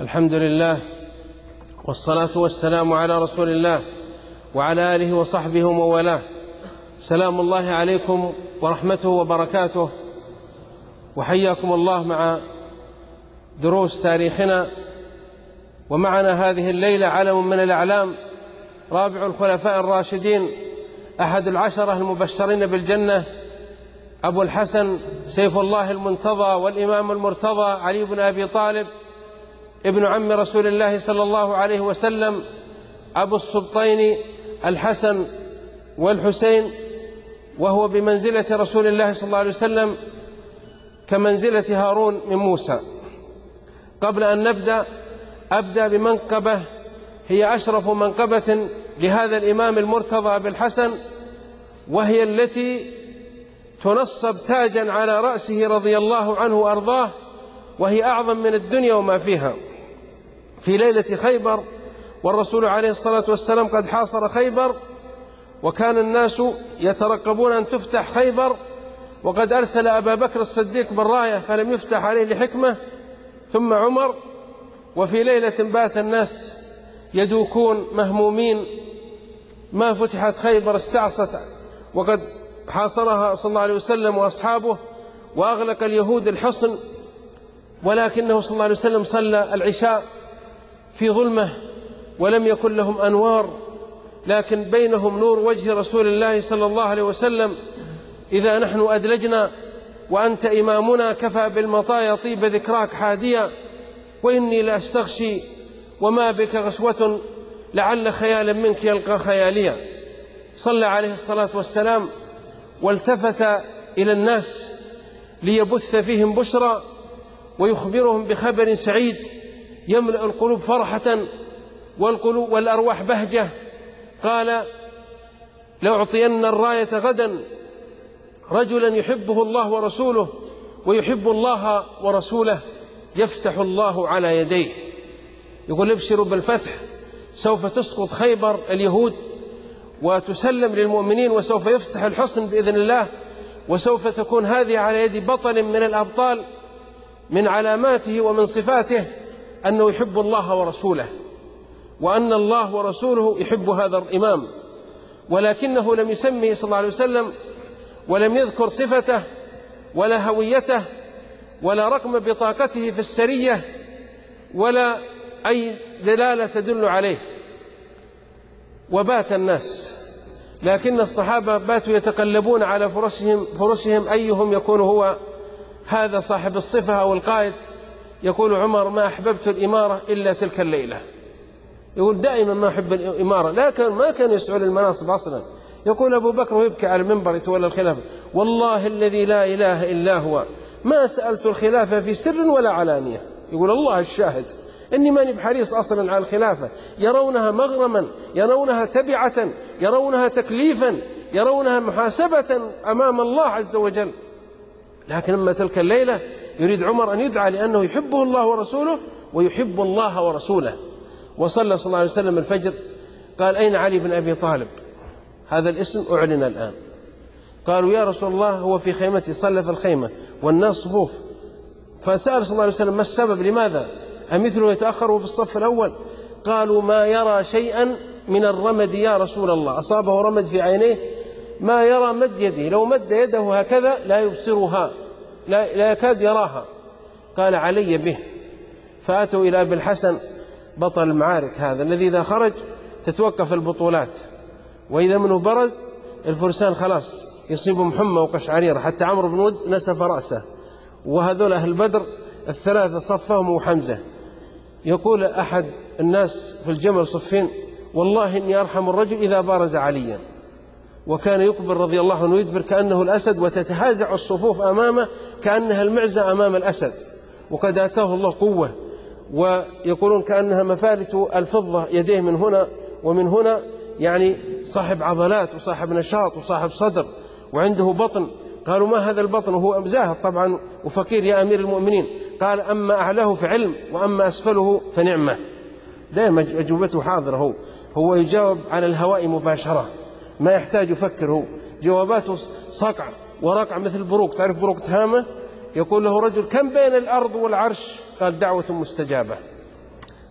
الحمد لله، والصلاة والسلام على رسول الله وعلى آله وصحبه وموالاه. سلام الله عليكم ورحمته وبركاته، وحياكم الله مع دروس تاريخنا. ومعنا هذه الليلة علم من الأعلام، رابع الخلفاء الراشدين، أحد العشرة المبشرين بالجنة، أبو الحسن سيف الله المنتظى والإمام المرتضى علي بن أبي طالب ابن عم رسول الله صلى الله عليه وسلم، أبو السبطين الحسن والحسين، وهو بمنزلة رسول الله صلى الله عليه وسلم كمنزلة هارون من موسى. قبل أن نبدأ أبدأ بمنقبة هي أشرف منقبة لهذا الإمام المرتضى بالحسن، وهي التي تنصب تاجا على رأسه رضي الله عنه وأرضاه، وهي أعظم من الدنيا وما فيها. في ليلة خيبر والرسول عليه الصلاة والسلام قد حاصر خيبر، وكان الناس يترقبون أن تفتح خيبر، وقد أرسل أبا بكر الصديق بالراية فلم يفتح عليه لحكمة، ثم عمر. وفي ليلة بات الناس يدوكون مهمومين، ما فتحت خيبر، استعصت وقد حاصرها صلى الله عليه وسلم وأصحابه، وأغلق اليهود الحصن، ولكنه صلى الله عليه وسلم صلى العشاء في ظلمة ولم يكن لهم أنوار، لكن بينهم نور وجه رسول الله صلى الله عليه وسلم. إذا نحن أدلجنا وأنت إمامنا، كفى بالمطايا طيب ذكراك حاديا، وإني لأستغشي وما بك غشوة، لعل خيالا منك يلقى خياليا. صلى عليه الصلاة والسلام والتفت إلى الناس ليبث فيهم بشرى ويخبرهم بخبر سعيد يملأ القلوب فرحة والقلوب والأرواح بهجة. قال: لأعطين الراية غدا رجلا يحبه الله ورسوله ويحب الله ورسوله، يفتح الله على يديه. يقول: ابشروا بالفتح، سوف تسقط خيبر اليهود وتسلم للمؤمنين، وسوف يفتح الحصن بإذن الله، وسوف تكون هذه على يد بطل من الأبطال. من علاماته ومن صفاته أنه يحب الله ورسوله، وأن الله ورسوله يحب هذا الإمام، ولكنه لم يسميه صلى الله عليه وسلم، ولم يذكر صفته ولا هويته ولا رقم بطاقته في السرية ولا أي دلالة تدل عليه. وبات الناس، لكن الصحابة باتوا يتقلبون على فرشهم أيهم يكون هو هذا صاحب الصفة أو القائد. يقول عمر: ما أحببت الإمارة إلا تلك الليلة. يقول دائما ما أحب الإمارة، لكن ما كان يسعى للمناصب أصلا. يقول أبو بكر ويبكي على المنبر يتولى الخلافة: والله الذي لا إله إلا هو ما سألت الخلافة في سر ولا علانية. يقول الله الشاهد إني ماني بحريص أصلا على الخلافة. يرونها مغرما، يرونها تبعة، يرونها تكليفا، يرونها محاسبة أمام الله عز وجل. لكن أما تلك الليلة يريد عمر أن يدعى لأنه يحبه الله ورسوله ويحب الله ورسوله. وصلى صلى الله عليه وسلم الفجر، قال: أين علي بن أبي طالب؟ هذا الاسم أعلن الآن. قالوا: يا رسول الله هو في خيمتي، صلى في الخيمة والناس صفوف. فسأل صلى الله عليه وسلم: ما السبب؟ لماذا أمثله يتأخر في الصف الأول؟ قالوا: ما يرى شيئا من الرمد يا رسول الله، أصابه رمد في عينيه، ما يرى مد يده، لو مد يده هكذا لا يبصرها، لا يكاد يراها. قال: علي به. فأتوا إلى أبي الحسن بطل المعارك، هذا الذي إذا خرج تتوقف البطولات، وإذا منه برز الفرسان خلاص يصيبهم حمى وقشعريرة، حتى عمرو بن ود نسف رأسه، وهذول أهل بدر الثلاثة صفهم وحمزة. يقول أحد الناس في الجمل صفين: والله إني أرحم الرجل إذا بارز عليا. وكان يقبل رضي الله عنه يدبر كأنه الأسد، وتتهازع الصفوف أمامه كأنها المعزة أمام الأسد، وقد آتاه الله قوة. ويقولون كأنها مفالت الفضة، يديه من هنا ومن هنا، يعني صاحب عضلات وصاحب نشاط وصاحب صدر وعنده بطن. قالوا: ما هذا البطن؟ وهو زاهد طبعا وفقير يا أمير المؤمنين. قال: أما أعلاه فعلم، وأما أسفله فنعمة. دائما أجوبته حاضرة، هو يجاوب على الهواء مباشرة، ما يحتاج يفكر، هو جواباته صقع ورقع مثل بروق. تعرف بروق تهامة؟ يقول له رجل: كم بين الأرض والعرش؟ قال: دعوة مستجابة.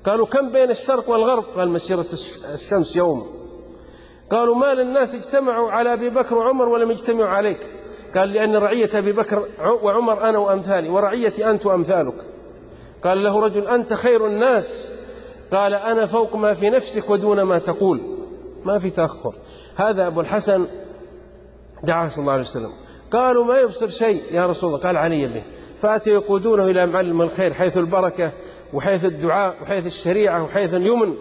قالوا كم بين الشرق والغرب؟ قال مسيرة الشمس يوم. قالوا ما للناس اجتمعوا على أبي بكر وعمر ولم يجتمعوا عليك؟ قال لأن رعية أبي بكر وعمر أنا وأمثالي، ورعيتي أنت وأمثالك. قال له رجل أنت خير الناس، قال أنا فوق ما في نفسك ودون ما تقول، ما في تأخر. هذا أبو الحسن دعاه صلى الله عليه وسلم. قالوا ما يبصر شيء يا رسول الله، قال علي به. فأتوا يقودونه إلى معلم الخير حيث البركة وحيث الدعاء وحيث الشريعة وحيث اليمن.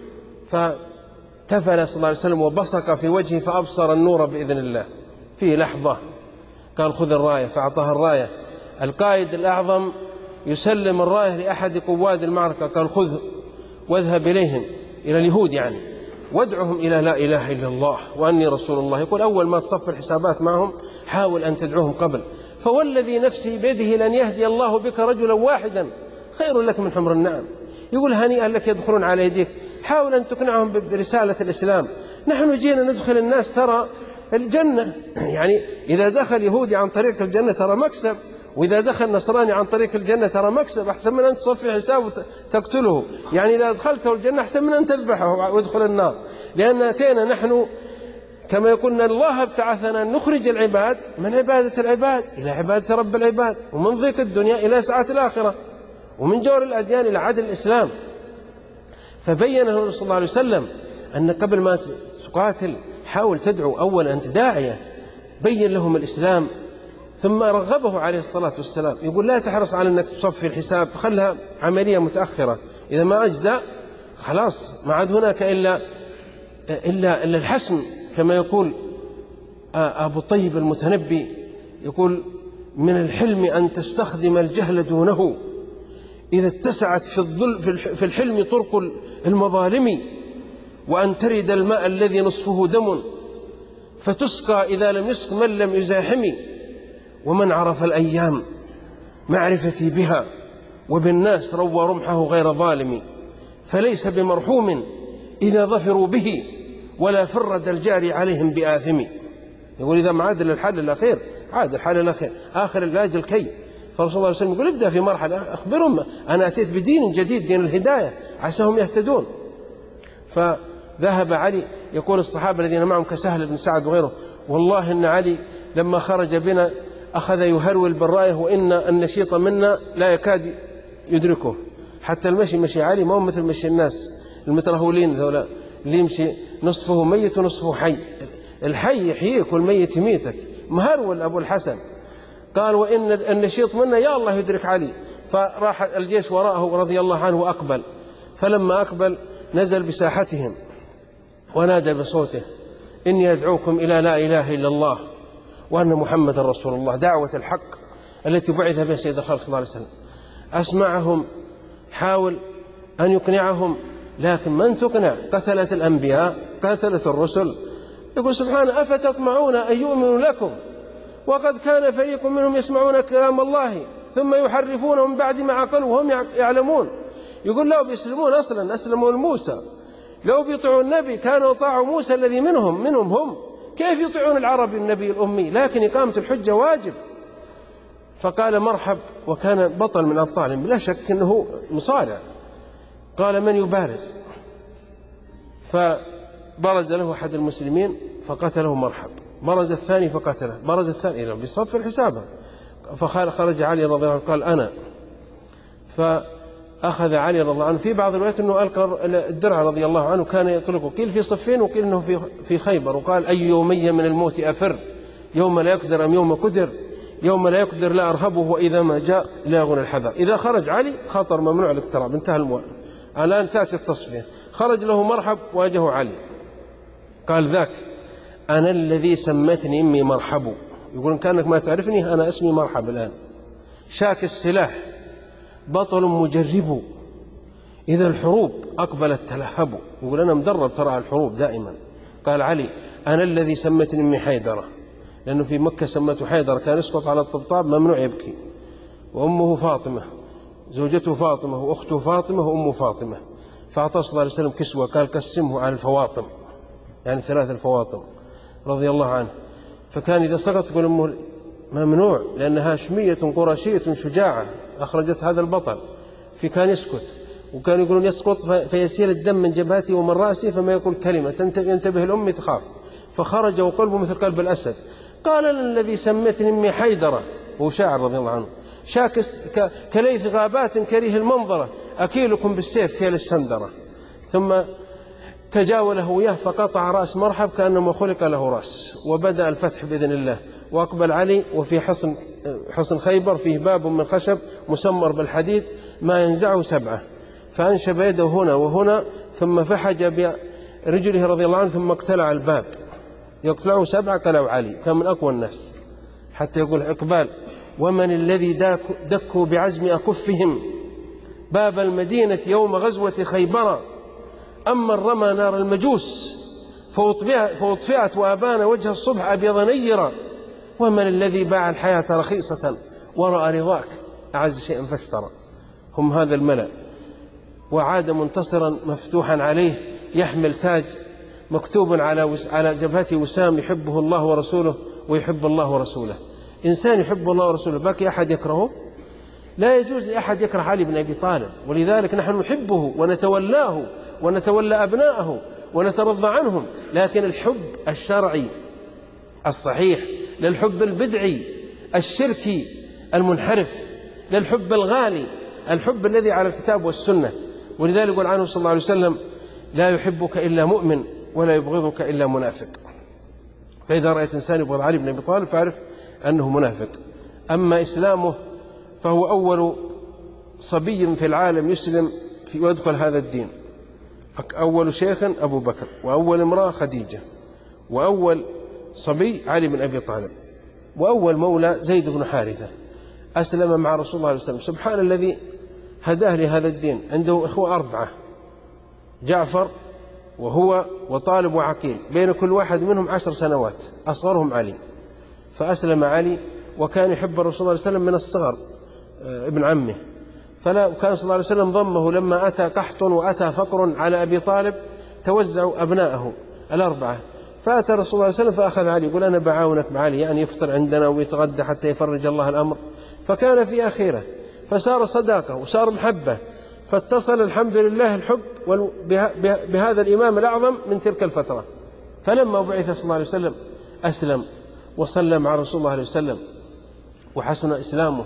فتفل صلى الله عليه وسلم وبصق في وجهه فأبصر النور بإذن الله في لحظة. قال خذ الراية، فأعطاها الراية. القائد الأعظم يسلم الراية لأحد قواد المعركة، قال خذ واذهب إليهم، إلى اليهود يعني، وادعهم إلى لا إله إلا الله وأني رسول الله. يقول أول ما تصف الحسابات معهم حاول أن تدعوهم قبل، فوالذي نفسي بيده لن يهدي الله بك رجلا واحدا خير لك من حمر النعم. يقول هنيئا لك يدخلون على يديك. حاول أن تقنعهم برسالة الإسلام. نحن جينا ندخل الناس ترى الجنة، يعني إذا دخل يهودي عن طريق الجنة ترى مكسب، وإذا دخل نصراني عن طريق الجنة ترى مكسب، أحسن من أن تصفي حسابه وتقتله. يعني إذا أدخلته الجنة أحسن من أن تذبحه ويدخل النار. لأن أتينا نحن كما يقولنا الله ابتعثنا نخرج العباد من عبادة العباد إلى عبادة رب العباد، ومن ضيق الدنيا إلى سعة الآخرة، ومن جور الأديان إلى عدل الإسلام. فبين له صلى الله عليه وسلم أن قبل ما تقاتل حاول تدعو أولا، أنت داعية، بين لهم الإسلام. ثم رغبه عليه الصلاة والسلام، يقول لا تحرص على أنك تصفي الحساب، خلها عملية متأخرة، إذا ما أجدى خلاص ما عاد هناك إلا الحسم. كما يقول أبو طيب المتنبي، يقول من الحلم أن تستخدم الجهل دونه، إذا اتسعت في الحلم طرق المظالم، وأن ترد الماء الذي نصفه دم فتسقى إذا لم يسق من لم يزاحم. ومن عرف الأيام معرفتي بها وبالناس روى رمحه غير ظالم، فليس بمرحوم إذا ظفروا به ولا فرد الجاري عليهم بآثم. يقول إذا ما عاد للحل الأخير عاد الحل الأخير، آخر العلاج الكي. فرسول الله عليه وسلم يقول ابدأ في مرحلة، أخبرهم أنا أتيت بدين جديد، دين الهداية، عساهم يهتدون. فذهب علي، يقول الصحابة الذين معهم كسهل بن سعد وغيره، والله إن علي لما خرج بنا أخذ يهرول بالراية، وإن النشيط منا لا يكاد يدركه. حتى المشي مشي علي ما هو مثل مشي الناس المترهولين ذولا اللي يمشي نصفه ميت ونصفه حي. الحي يحييك والميت يميتك. مهرول أبو الحسن. قال وإن النشيط منا يا الله يدرك علي. فراح الجيش وراءه رضي الله عنه وأقبل. فلما أقبل نزل بساحتهم ونادى بصوته إني أدعوكم إلى لا إله إلا الله وأن محمد رسول الله، دعوة الحق التي بعث بها سيد الخلق صلى الله عليه وسلم. أسمعهم، حاول أن يقنعهم، لكن من تقنع؟ قتلت الأنبياء، قتلت الرسل. يقول سبحانه أفتطمعون أن يؤمنوا لكم وقد كان فريق منهم يسمعون كلام الله ثم يحرفونه من بعد ما عقلوا وهم يعلمون. يقول لو بيسلمون أصلا أسلموا لموسى، لو بيطيعوا النبي كانوا طاعوا موسى الذي منهم هم، كيف يطيعون العربي النبي الأمي؟ لكن إقامة الحجة واجب. فقال مرحب، وكان بطل من أبطالهم بلا شك أنه مصارع. قال من يبارز؟ فبرز له أحد المسلمين فقتله مرحب، برز الثاني فقتله، برز الثاني بصف الحسابة. فخرج علي رضي الله عنه قال أنا. فأخذ علي رضي الله عنه، في بعض الروايات أنه ألقى الدرع رضي الله عنه، كان يطلقه، قيل في صفين وقيل أنه في خيبر. وقال أي يومي من الموت أفر، يوم لا يقدر أم يوم كدر، يوم لا يقدر لا أرهبه وإذا ما جاء لا يغنى الحذر. إذا خرج علي خطر ممنوع الاقتراب، انتهى الآن تأتي التصفية. خرج له مرحب واجهه علي، قال ذاك أنا الذي سمتني أمي مرحب. يقول كأنك ما تعرفني، أنا اسمي مرحب الآن. شاك السلاح، بطل مجرب، إذا الحروب أقبلت تلهب. يقول أنا مدرب ترى الحروب دائما. قال علي أنا الذي سمتني أمي حيدرة، لأنه في مكة سمته حيدرة، كان يسقط على الطبطاب ممنوع يبكي. وأمه فاطمة، زوجته فاطمة، وأخته فاطمة، وأمه فاطمة. فأعطى صلى الله عليه وسلم كسوة، قال قسمه على الفواطم، يعني 3 الفواطم رضي الله عنه. فكان إذا سقط يقول أمه ممنوع، لأنها هاشمية قرشية شجاعة أخرجت هذا البطل، في كان يسكت. وكانوا يقولون يسقط فيسيل الدم من جبهته ومن رأسه فما يقول كلمة ينتبه الأم تخاف، فخرج وقلبه مثل قلب الأسد. قال الذي سمتني أمي حيدرة، وهو شاعر رضي الله عنه، شاكس كليث غابات كريه المنظرة، أكيلكم بالسيف كيل السندرة. ثم تجاوله وياه فقطع رأس مرحب كأنما خلق له رأس، وبدأ الفتح بإذن الله. وأقبل علي وفي حصن خيبر فيه باب من خشب مسمر بالحديد ما ينزعه 7، فأنشب يده هنا وهنا ثم فحج برجله رضي الله عنه ثم اقتلع الباب، يقتلعه 7 قلعوا علي، كان من أقوى الناس. حتى يقول إقبال: ومن الذي دكوا بعزم أكفهم باب المدينة يوم غزوة خيبر، أما رمى نار المجوس فأطفئت وأبان وجه الصبح أبيض نيرا، ومن الذي باع الحياة رخيصة ورأى رضاك أعز شيئا فاشترى. هم هذا الملأ. وعاد منتصرا مفتوحا عليه يحمل تاج مكتوب على جبهته وسام يحبه الله ورسوله ويحب الله ورسوله. إنسان يحب الله ورسوله باقي أحد يكرهه؟ لا يجوز لأحد يكره علي بن أبي طالب، ولذلك نحن نحبه ونتولاه ونتولى أبناءه ونترضى عنهم، لكن الحب الشرعي الصحيح، للحب البدعي الشركي المنحرف، للحب الغالي، الحب الذي على الكتاب والسنة. ولذلك يقول عنه صلى الله عليه وسلم: لا يحبك إلا مؤمن ولا يبغضك إلا منافق. فإذا رأيت إنسان يبغض علي بن أبي طالب فاعرف أنه منافق. أما إسلامه فهو أول صبي في العالم يسلم ويدخل هذا الدين. أول شيخ أبو بكر، وأول امرأة خديجة، وأول صبي علي بن أبي طالب، وأول مولى زيد بن حارثة أسلم مع رسول الله صلى الله عليه وسلم. سبحان الذي هداه لهذا الدين. عنده إخوة 4: جعفر وهو وطالب وعقيل، بين كل واحد منهم 10 سنوات، أصغرهم علي. فأسلم علي وكان يحب الرسول صلى الله عليه وسلم من الصغر، ابن عمه. وكان صلى الله عليه وسلم ضمه لما أتى قحط وأتى فقر على أبي طالب، توزعوا أبناءه 4. فأتى الرسول صلى الله عليه وسلم فأخذ علي يقول: أنا بعاونك مع علي، يعني يفطر عندنا ويتغدى حتى يفرج الله الأمر. فكان في أخيره، فصار صداقة وصار محبة، فاتصل الحمد لله الحب بهذا الإمام الأعظم من تلك الفترة. فلما بعث صلى الله عليه وسلم أسلم وصلى مع رسول الله عليه وسلم وحسن إسلامه.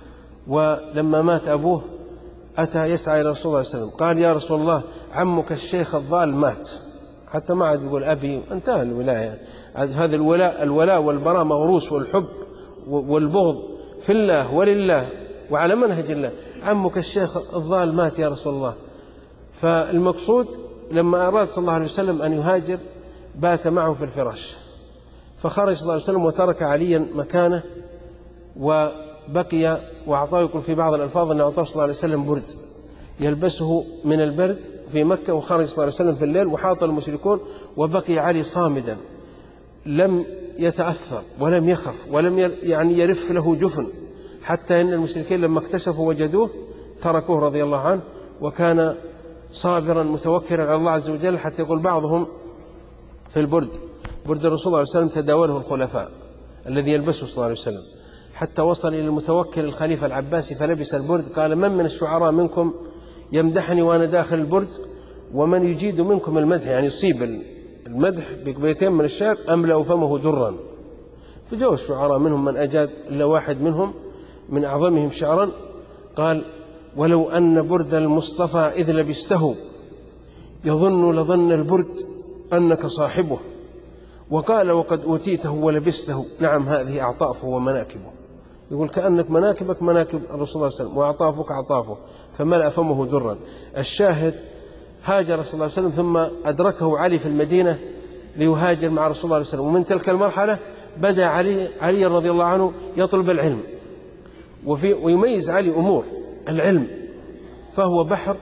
ولما مات أبوه أتى يسعى إلى رسول الله صلى الله عليه وسلم، قال: يا رسول الله، عمك الشيخ الضال مات. حتى ما عاد يقول أبي، انتهى الولاية. هذا الولاء والبراء موروث، والحب والبغض في الله ولله وعلى منهج الله. عمك الشيخ الضال مات يا رسول الله. فالمقصود لما أراد صلى الله عليه وسلم أن يهاجر بات معه في الفراش، فخرج صلى الله عليه وسلم وترك عليا مكانه وبقي. وأعطاه، يقول في بعض الألفاظ أن أعطاه صلى الله عليه وسلم برد يلبسه من البرد في مكة، وخرج صلى الله عليه وسلم في الليل وحاط المشركون، وبقي علي صامدا لم يتأثر ولم يخف ولم يرف له جفن، حتى إن المشركين لما اكتشفوا وجدوه تركوه رضي الله عنه، وكان صابرا متوكلا على الله عز وجل. حتى يقول بعضهم في برد الرسول صلى الله عليه وسلم تداوله الخلفاء الذي يلبسه صلى الله عليه وسلم، حتى وصل إلى المتوكل الخليفة العباسي فلبس البرد. قال: من الشعراء منكم يمدحني وأنا داخل البرد، ومن يجيد منكم المدح، يعني يصيب المدح ببيتين من الشعر، أملأ فمه درا. فجاءوا الشعراء منهم من أجاد، إلا واحد منهم من أعظمهم شعرا قال: ولو أن برد المصطفى إذ لبسته لظن البرد أنك صاحبه. وقال: وقد أوتيته ولبسته، نعم هذه أعطافه ومناكبه. يقول كأنك مناكبك مناكب الرسول صلى الله عليه وسلم وأعطافك أعطافه، فملأ فمه درا. الشاهد: هاجر صلى الله عليه وسلم ثم أدركه علي في المدينة ليهاجر مع رسول الله عليه وسلم. ومن تلك المرحلة بدأ علي رضي الله عنه يطلب العلم، ويميز علي أمور العلم، فهو بحر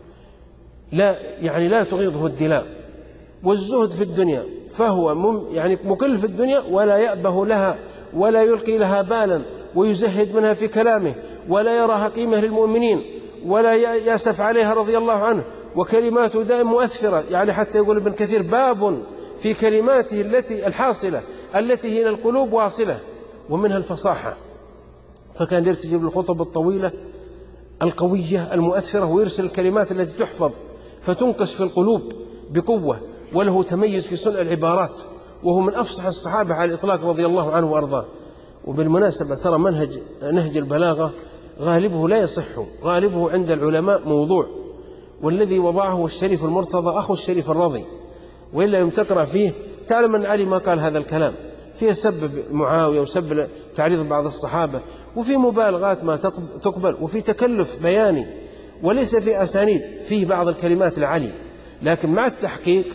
لا تغيضه الدلاء، والزهد في الدنيا، فهو مقل في الدنيا ولا يأبه لها ولا يلقي لها بالا، ويزهد منها في كلامه، ولا يراها قيمة للمؤمنين، ولا يأسف عليها رضي الله عنه. وكلماته دائما مؤثرة، حتى يقول ابن كثير: باب في كلماته الحاصلة التي هي القلوب واصلة، ومنها الفصاحة. فكان يرتجب الخطب الطويلة القوية المؤثرة، ويرسل الكلمات التي تحفظ فتنقش في القلوب بقوة، وله تميز في صنع العبارات، وهو من أفصح الصحابة على الإطلاق رضي الله عنه وأرضاه. وبالمناسبة ترى نهج البلاغة غالبه لا يصح، غالبه عند العلماء موضوع، والذي وضعه الشريف المرتضى أخو الشريف الرضي، وإلا لم تقرأ فيه تعلم أن علي ما قال هذا الكلام، فيه سب معاوية وسب تعريض بعض الصحابة، وفي مبالغات ما تقبل، وفي تكلف بياني، وليس في أسانيد، فيه بعض الكلمات لعلي، لكن مع التحقيق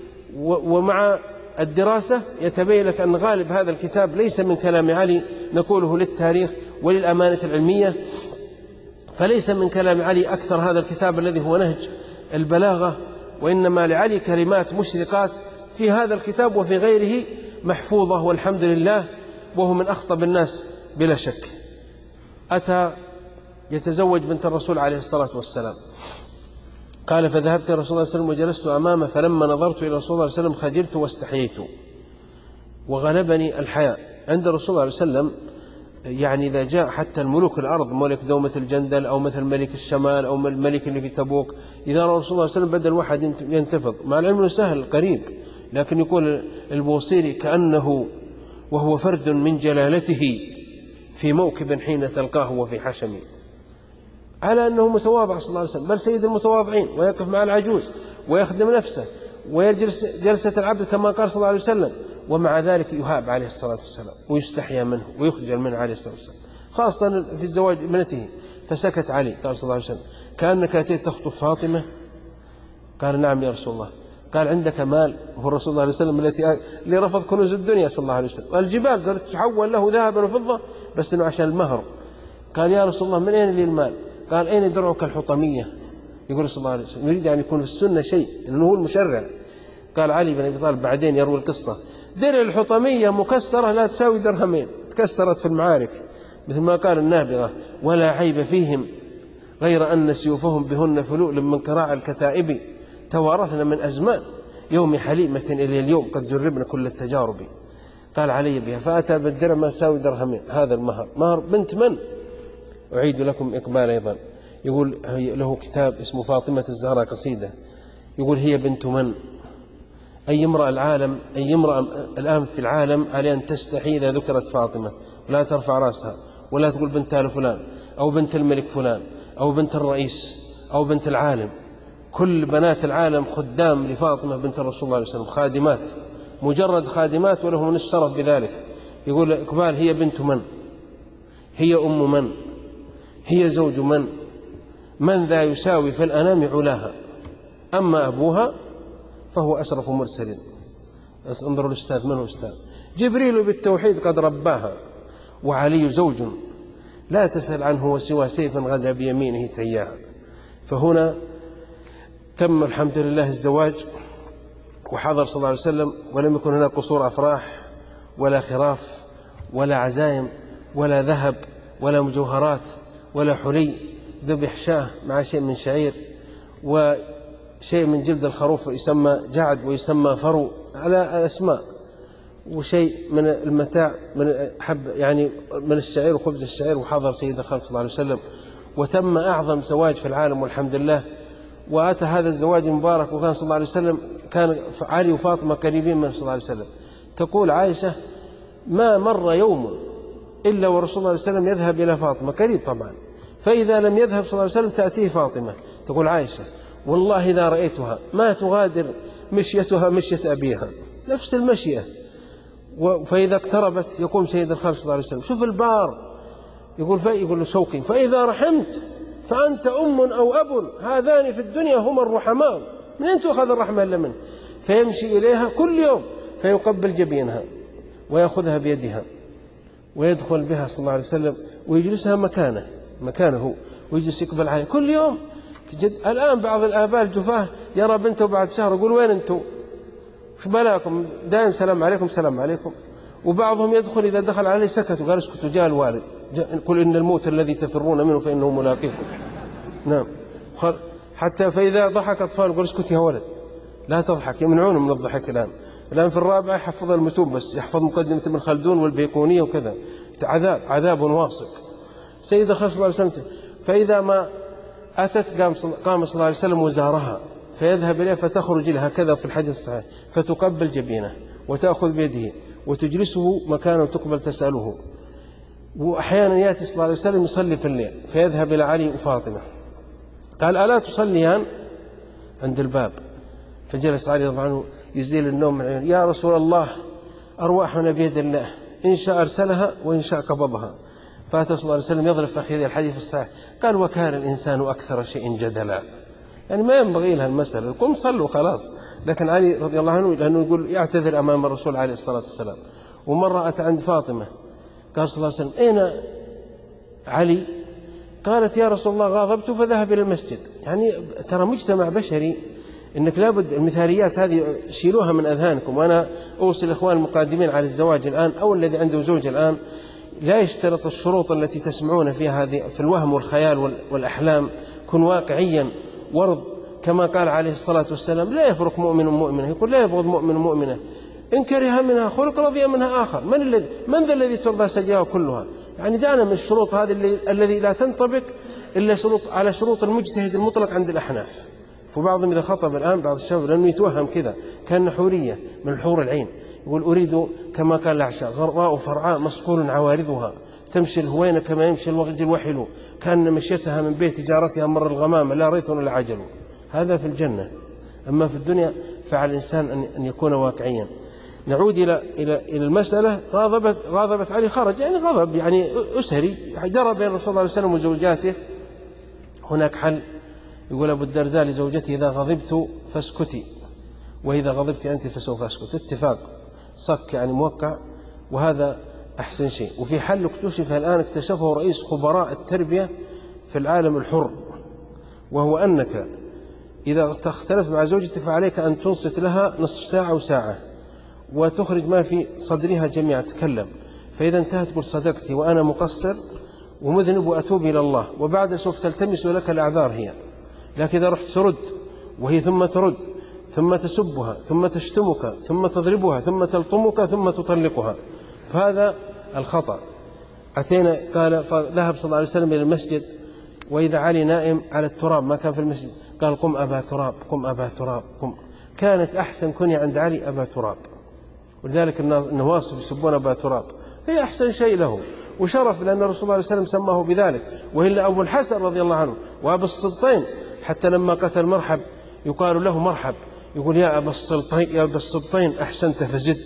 ومع الدراسة يتبين لك أن غالب هذا الكتاب ليس من كلام علي، نقوله للتاريخ وللأمانة العلمية، فليس من كلام علي أكثر هذا الكتاب الذي هو نهج البلاغة، وإنما لعلي كلمات مشرقات في هذا الكتاب وفي غيره محفوظة والحمد لله، وهو من أخطب الناس بلا شك. أتى يتزوج بنت الرسول عليه الصلاة والسلام، قال فذهبت إلى رسول الله صلى الله عليه وسلم وجلست أمامه، فلما نظرت إلى رسول الله صلى الله عليه وسلم خجلت واستحييت وغلبني الحياء. عند رسول الله صلى الله عليه وسلم يعني إذا جاء حتى الملوك الأرض، ملك دومة الجندل أو مثل ملك الشمال أو الملك اللي في تبوك، إذا رأى رسول الله صلى الله عليه وسلم بدل واحد ينتفض، مع العلم أنه سهل قريب، لكن يقول البوصيري كأنه وهو فرد من جلالته في موكب حين تلقاه وفي حشم، على أنه متواضع صلى الله عليه وسلم، بل سيد المتواضعين، ويقف مع العجوز ويخدم نفسه ويجلس جلسة العبد كما قال صلى الله عليه وسلم، ومع ذلك يهاب عليه الصلاة والسلام ويستحيا منه ويخجل منه عليه الصلاة والسلام، خاصة في الزواج ابنته. فسكت علي، قال صلى الله عليه وسلم كأنك أتيت تخطب فاطمة؟ قال نعم يا رسول الله. قال عندك مال؟ هو الرسول الله عليه وسلم اللي رفض كنوز الدنيا صلى الله عليه وسلم، الجبال قالت تحول له ذهبا وفضة بس إنه عشان المهر. قال يا رسول الله من أين لي المال؟ قال أين درعك الحطمية؟ يقول صلى الله عليه وسلم يريد أن يكون في السنة شيء لأنه هو المشرع. قال علي بن أبي طالب بعدين يروي القصة، درع الحطمية مكسرة لا تساوي درهمين، تكسرت في المعارك، مثل ما قال النابغة ولا عيب فيهم غير أن سيوفهم بهن فلؤل من كراع الكتائب، توارثنا من أزمان يوم حليمة إلى اليوم قد جربنا كل التجارب. قال علي بها فأتى بالدرع ما تساوي درهمين، هذا المهر، مهر بنت من؟ أعيد لكم إقبال أيضا. يقول له كتاب اسمه فاطمة الزهراء قصيدة، يقول هي بنت من؟ أي امرأة الآن في العالم على أن تستحي إذا ذكرت فاطمة ولا ترفع رأسها ولا تقول بنت آل فلان أو بنت الملك فلان أو بنت الرئيس أو بنت العالم. كل بنات العالم خدام لفاطمة بنت الرسول الله عليه وسلم، خادمات، مجرد خادمات، ولهم الشرف بذلك. يقول إقبال هي بنت من؟ هي أم من؟ هي زوج من؟ من ذا يساوي في الأنام علاها؟ أما أبوها فهو أشرف مرسل. انظروا الأستاذ، من هو أستاذ؟ جبريل بالتوحيد قد رباها، وعلي زوج لا تسأل عنه وسوى سيفا غدا بيمينه تياها. فهنا تم الحمد لله الزواج، وحضر صلى الله عليه وسلم، ولم يكن هناك قصور أفراح ولا خراف ولا عزائم ولا ذهب ولا مجوهرات ولا حلي، ذبح شاه مع شيء من شعير وشيء من جلد الخروف يسمى جعد ويسمى فرو على أسماء، وشيء من المتاع من حب يعني من الشعير وخبز الشعير، وحضر سيد الخلق صلى الله عليه وسلم، وتم أعظم زواج في العالم والحمد لله. وأتى هذا الزواج المبارك، وكان صلى الله عليه وسلم كان علي وفاطمة قريبين من صلى الله عليه وسلم. تقول عائشة ما مر يوم إلا ورسول الله صلى الله عليه وسلم يذهب إلى فاطمة، قريب طبعا، فإذا لم يذهب صلى الله عليه وسلم تأتيه فاطمة. تقول عائشة والله إذا رأيتها ما تغادر مشيتها مشية أبيها، نفس المشية، فإذا اقتربت يقوم سيد الخلق صلى الله عليه وسلم شوف البار، يقول له شوقي فإذا رحمت فأنت أم أو أب، هذان في الدنيا هما الرحماء، من أين تأخذ الرحمة إلا منه؟ فيمشي إليها كل يوم فيقبل جبينها ويأخذها بيدها ويدخل بها صلى الله عليه وسلم ويجلسها مكانه ويجلس يقبل عليه كل يوم. الآن بعض الآباء الجفاه يرى بنته بعد شهر يقول وين أنتم؟ شو بلاكم؟ دائم سلام عليكم سلام عليكم. وبعضهم يدخل إذا دخل عليه سكت وقال اسكتوا جاء الوالد، قل إن الموت الذي تفرون منه فإنه ملاقيكم. نعم. حتى فإذا ضحك أطفال يقول اسكت يا ولد لا تضحك، يمنعونه من الضحك. الآن في الرابعة يحفظ المتون بس، يحفظ مقدمة ابن خلدون والبيقونية وكذا. عذاب واصب. سيد الخلق صلى الله عليه وسلم فإذا ما أتت قام صلى الله عليه وسلم وزارها، فيذهب إليها فتخرج له هكذا في الحديث الصحيح، فتقبل جبينه وتأخذ بيده وتجلسه مكانه وتقبل تسأله. وأحيانا يأتي صلى الله عليه وسلم يصلي في الليل، فيذهب إلى علي وفاطمة، قال ألا تصليان عند الباب؟ فجلس علي رضي الله عنه يزيل النوم من عينه، يا رسول الله أرواحنا بيد الله، إن شاء أرسلها وإن شاء قبضها. فأتى صلى الله عليه وسلم يضرب فخذه الحديث الصحيح، قال وكان الإنسان أكثر شيء جدلا، يعني ما ينبغي لها المسألة، قم صلوا خلاص. لكن علي رضي الله عنه لأنه يقول يعتذر أمام الرسول عليه الصلاة والسلام. ومرة أتى عند فاطمة، قال صلى الله عليه وسلم أين علي؟ قالت يا رسول الله غاضبت فذهب إلى المسجد. يعني ترى مجتمع بشري إنك لابد المثاليات هذه شيلوها من أذهانكم. وأنا أوصي الإخوان المقادمين على الزواج الآن أو الذي عنده زوج الآن لا يشترط الشروط التي تسمعون فيها هذه في الوهم والخيال والأحلام، كن واقعيا ورض كما قال عليه الصلاة والسلام لا يفرق مؤمن مؤمنة، يقول لا يبغض مؤمن مؤمنة، إن كره منها خلق رضي منها آخر. من ذا الذي ترضى سجاها كلها؟ يعني دعنا من الشروط هذه الذي لا تنطبق إلا على شروط المجتهد المطلق عند الأحناف. فبعضهم إذا خطب الآن بعض الشباب لأنه يتوهم كذا كأن حورية من الحور العين، يقول أريد كما قال الأعشى غراء فرعاء مصقول عوارضها تمشي الهوينة كما يمشي الوغج الوحل كأن مشيتها من بيت تجارتها مر الغمام لا ريث ولا عجل. هذا في الجنة. أما في الدنيا فعلى الإنسان أن يكون واقعيا. نعود إلى المسألة. غاضبت علي، خرج يعني غضب يعني أسري جرى بين رسول الله صلى الله عليه وسلم وزوجاته. هناك حل، يقول أبو الدرداء لزوجته إذا غضبت فاسكتي وإذا غضبت أنت فسوف أسكت. اتفاق صك يعني موقع، وهذا أحسن شيء. وفي حل اكتشف الآن اكتشفه رئيس خبراء التربية في العالم الحر، وهو أنك إذا اختلفت مع زوجتك فعليك أن تنصت لها نصف ساعة أو ساعة وتخرج ما في صدرها جميعا تتكلم، فإذا انتهت تقول صدقتي وأنا مقصر ومذنب وأتوب إلى الله، وبعد سوف تلتمس لك الأعذار هي. لكن إذا رحت ترد وهي ثم ترد ثم تسبها ثم تشتمك ثم تضربها ثم تلطمك ثم تطلقها، فهذا الخطأ. أتينا قال فذهب صلى الله عليه وسلم إلى المسجد وإذا علي نائم على التراب ما كان في المسجد، قال قم أبا تراب قم أبا تراب قم. كانت أحسن كنية عند علي أبا تراب، ولذلك النواصب يسبون أبا تراب، هي أحسن شيء له وشرف، لأن الرسول صلى الله عليه وسلم سماه بذلك. وإلا أبو الحسن رضي الله عنه وأبو السبطين حتى لما قتل مرحب يقال له مرحب، يقول يا أبا السبطين يا أبا السبطين أحسنت فزد،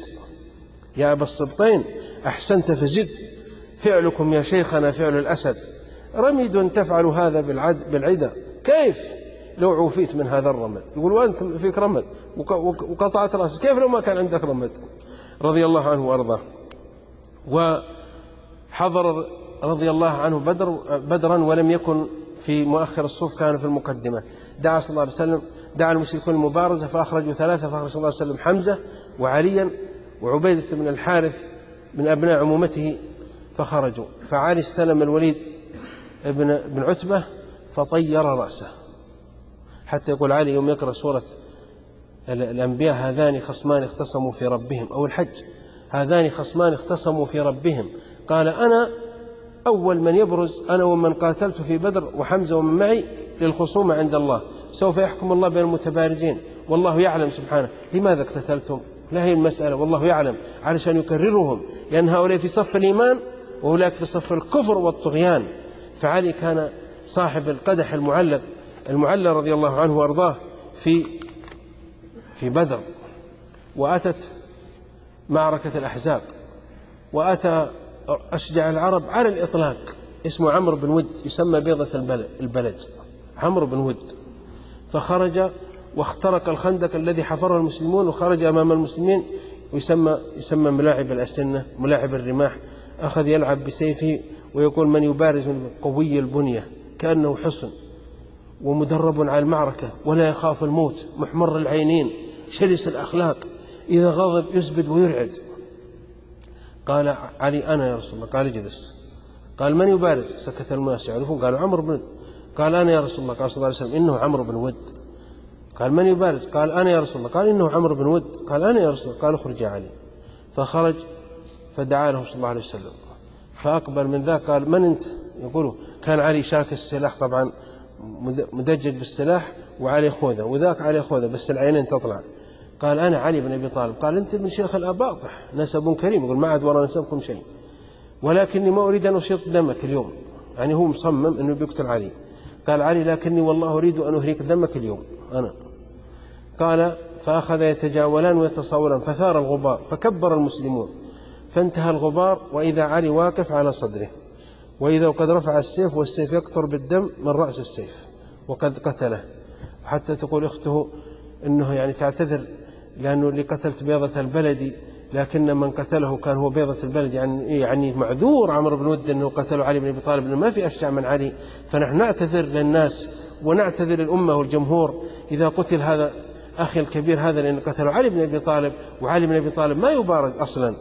يا أبا السبطين أحسنت فزد، فعلكم يا شيخنا فعل الأسد، رميد تفعل هذا بالعدة، كيف لو عوفيت من هذا الرمد؟ يقول وأنت فيك رمد وقطعت رأسك، كيف لو ما كان عندك رمد؟ رضي الله عنه وأرضاه. وحضر رضي الله عنه بدرا ولم يكن في مؤخر الصف، كان في المقدمة. دعا صلى الله عليه وسلم دعا المشركون المبارزة فأخرجوا ثلاثة، فأخرج صلى الله عليه وسلم حمزة وعليا وعبيدة بن الحارث من أبناء عمومته فخرجوا. فعلي استلم الوليد بن عتبة فطير رأسه، حتى يقول علي يوم يقرأ سورة الأنبياء هذان خصمان اختصموا في ربهم أو الحج، هذان خصمان اختصموا في ربهم، قال أنا أول من يبرز، أنا ومن قاتلت في بدر وحمزة ومن معي للخصومة عند الله، سوف يحكم الله بين المتبارزين والله يعلم سبحانه لماذا اقتتلتم، لا هي المسألة والله يعلم، علشان يكررهم، لأن هؤلاء في صف الإيمان وأولئك في صف الكفر والطغيان. فعلي كان صاحب القدح المعلى رضي الله عنه وأرضاه في بدر. وأتت معركة الأحزاب، وأتى أشجع العرب على الإطلاق اسمه عمرو بن ود، يسمى بيضة البلد، عمرو بن ود. فخرج واخترق الخندق الذي حفره المسلمون وخرج أمام المسلمين، ويسمى ملاعب الأسنة ملاعب الرماح. أخذ يلعب بسيفه ويقول من يبارز من قوي البنية كأنه حصن ومدرب على المعركة ولا يخاف الموت، محمر العينين شرس الأخلاق، إذا غضب يزبد ويرعد. قال علي أنا يا رسول الله، قال اجلس. قال من يبارز؟ سكت الناس يعرفون، قالوا عمرو بن ود. قال أنا يا رسول الله، قال صلى الله عليه وسلم إنه عمرو بن ود. قال من يبارز؟ قال أنا يا رسول الله، قال إنه عمرو بن ود. قال أنا يا رسول الله، قال اخرج يا علي. فخرج فدعا له صلى الله عليه وسلم، فأقبل من ذاك قال من أنت؟ يقوله كان علي شاك السلاح طبعا مدجج بالسلاح، وعلي خوذة، وذاك علي خوذة بس العينين تطلع. قال أنا علي بن أبي طالب. قال أنت ابن شيخ الأباطح، نسب كريم، يقول ما عاد وراء نسبكم شيء، ولكني ما أريد أن أشيط دمك اليوم. يعني هو مصمم أنه بيقتل علي. قال علي لكني والله أريد أن أهريك دمك اليوم أنا. قال فأخذ يتجاولان ويتصاوران فثار الغبار فكبر المسلمون، فانتهى الغبار وإذا علي واقف على صدره، وإذا قد رفع السيف والسيف يقطر بالدم من رأس السيف وقد قتله. حتى تقول أخته إنه يعني تعتذر لأنه اللي قتلت بيضة البلدي، لكن من قتله كان هو بيضة البلد، يعني معذور عمرو بن ود أنه قتلوا علي بن أبي طالب، لأنه ما في أشجع من علي. فنحن نعتذر للناس ونعتذر للأمة والجمهور إذا قتل هذا أخي الكبير هذا، لأن قتلوا علي بن أبي طالب، وعلي بن أبي طالب ما يبارز أصلا.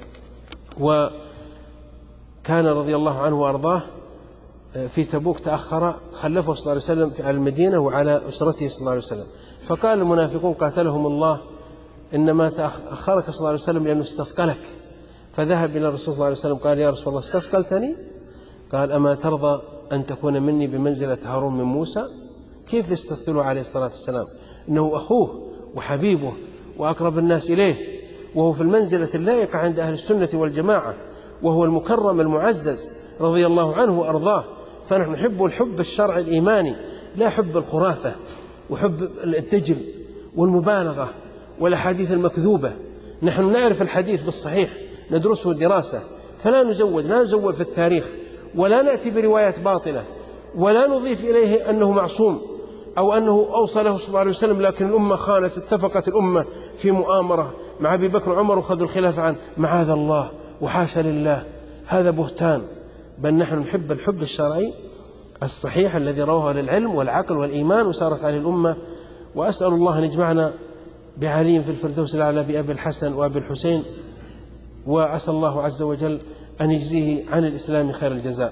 وكان رضي الله عنه وأرضاه في تبوك تأخر، خلفه صلى الله عليه وسلم على المدينة وعلى أسرته صلى الله عليه وسلم. فقال المنافقون قاتلهم الله إنما تأخرك صلى الله عليه وسلم لأنه استثقلك. فذهب إلى الرسول صلى الله عليه وسلم قال يا رسول الله استثقلتني؟ قال أما ترضى أن تكون مني بمنزلة هارون من موسى؟ كيف يستثقله عليه الصلاة والسلام؟ إنه أخوه وحبيبه وأقرب الناس إليه، وهو في المنزلة اللائقة عند أهل السنة والجماعة، وهو المكرم المعزز رضي الله عنه وأرضاه. فنحن نحب الحب الشرعي الإيماني، لا حب الخرافة وحب الدجل والمبالغة والأحاديث المكذوبة. نحن نعرف الحديث بالصحيح، ندرسه دراسة، فلا نزود في التاريخ، ولا نأتي بروايات باطلة، ولا نضيف إليه أنه معصوم أو أنه أوصله صلى الله عليه وسلم لكن الأمة خانت، اتفقت الأمة في مؤامرة مع أبي بكر وعمر وخذوا الخلافة عنه. معاذ الله وحاشا لله، هذا بهتان. بل نحن نحب الحب الشرعي الصحيح الذي رواه للعلم والعقل والإيمان وسارت عليه الأمة. وأسأل الله أن يجمعنا بعلي في الفردوس الأعلى بأبي الحسن وأبي الحسين، وأسأل الله عز وجل أن يجزيه عن الإسلام خير الجزاء.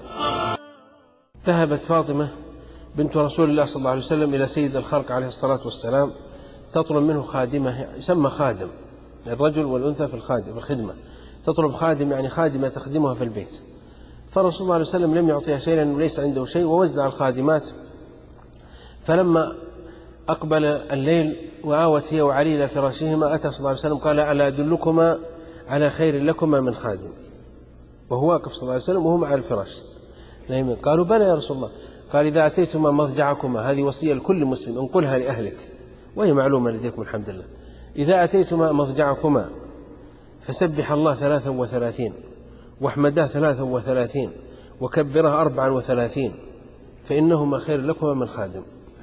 ذهبت فاطمة بنت رسول الله صلى الله عليه وسلم إلى سيد الخلق عليه الصلاة والسلام تطلب منه خادمة، يسمى خادم، الرجل والأنثى في الخدمة، تطلب خادم يعني خادمة تخدمها في البيت. فالرسول صلى الله عليه وسلم لم يعطيها شيئا لأنه ليس عنده شيء، ووزع الخادمات. فلما أقبل الليل وآوت هي وعلي إلى فراشهما أتى صلى الله عليه وسلم قال ألا أدلكما على خير لكما من خادم، وهو واقف صلى الله عليه وسلم وهو مع الفراش نايمين. قالوا بلى يا رسول الله. قال إذا أتيتما مضجعكما، هذه وصية لكل مسلم انقلها لأهلك وهي معلومة لديكم الحمد لله، إذا أتيتما مضجعكما فسبح الله 33 واحمده 33 وكبره 34 فإنهما خير لكما من خادم.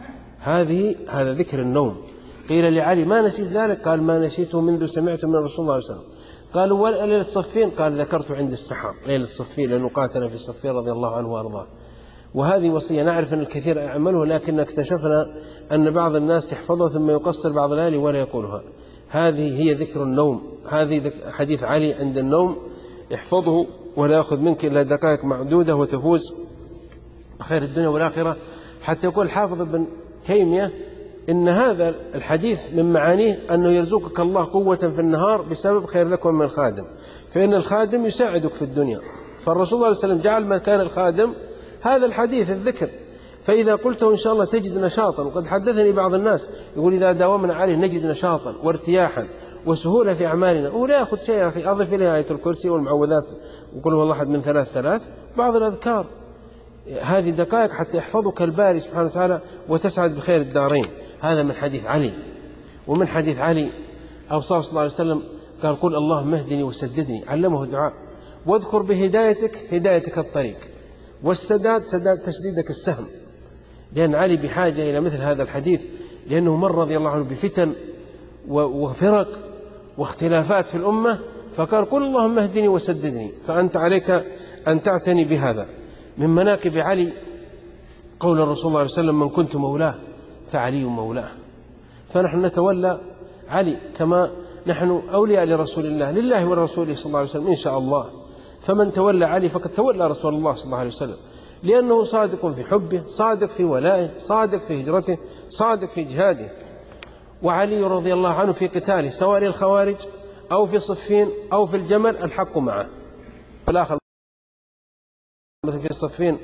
هذا ذكر النوم. قيل لعلي ما نسيت ذلك؟ قال ما نسيته منذ سمعت من رسول الله صلى الله عليه وسلم. قالوا وليلة الصفين؟ قال ذكرت عند السحر، ليلة الصفين لأنه قاتل في الصفين رضي الله عنه وأرضاه. وهذه وصية نعرف أن الكثير يعمله، لكن اكتشفنا أن بعض الناس يحفظها ثم يقصر بعض الليالي ولا يقولها. هذه هي ذكر النوم، هذه حديث علي عند النوم، احفظه ولا يأخذ منك إلا دقائق معدودة وتفوز بخير الدنيا والآخرة. حتى يقول حافظ ابن تيمية إن هذا الحديث من معانيه أنه يرزقك الله قوة في النهار بسبب خير لكم من الخادم، فإن الخادم يساعدك في الدنيا. فالرسول صلى الله عليه وسلم جعل مكان الخادم هذا الحديث الذكر، فإذا قلته إن شاء الله تجد نشاطا. وقد حدثني بعض الناس يقول إذا داومنا عليه نجد نشاطا وارتياحا وسهولة في أعمالنا. هو لا يأخذ شيء يا أخي، أضف إليه آية الكرسي والمعوذات وقل هو الله أحد من 3 بعض الأذكار. هذه دقائق حتى يحفظك الباري سبحانه وتعالى وتسعد بخير الدارين. هذا من حديث علي. ومن حديث علي أوصاه صلى الله عليه وسلم قال قل اللهم اهدني وسددني، علمه دعاء، واذكر بهدايتك هدايتك الطريق، والسداد سداد تسديدك السهم. لأن علي بحاجة إلى مثل هذا الحديث، لأنه مر رضي الله عنه بفتن وفرق واختلافات في الأمة، فقال قل اللهم اهدني وسددني. فأنت عليك أن تعتني بهذا. من مناكب علي قول الرسول صلى الله عليه وسلم من كنت مولاه فعلي مولاه. فنحن نتولى علي كما نحن أولياء لرسول الله، لله ولرسوله صلى الله عليه وسلم إن شاء الله. فمن تولى علي فقد تولى رسول الله صلى الله عليه وسلم، لأنه صادق في حبه، صادق في ولائه، صادق في هجرته، صادق في جهاده. وعلي رضي الله عنه في قتاله سواء للخوارج أو في صفين أو في الجمل الحق معه. فالآخر مثل في صفين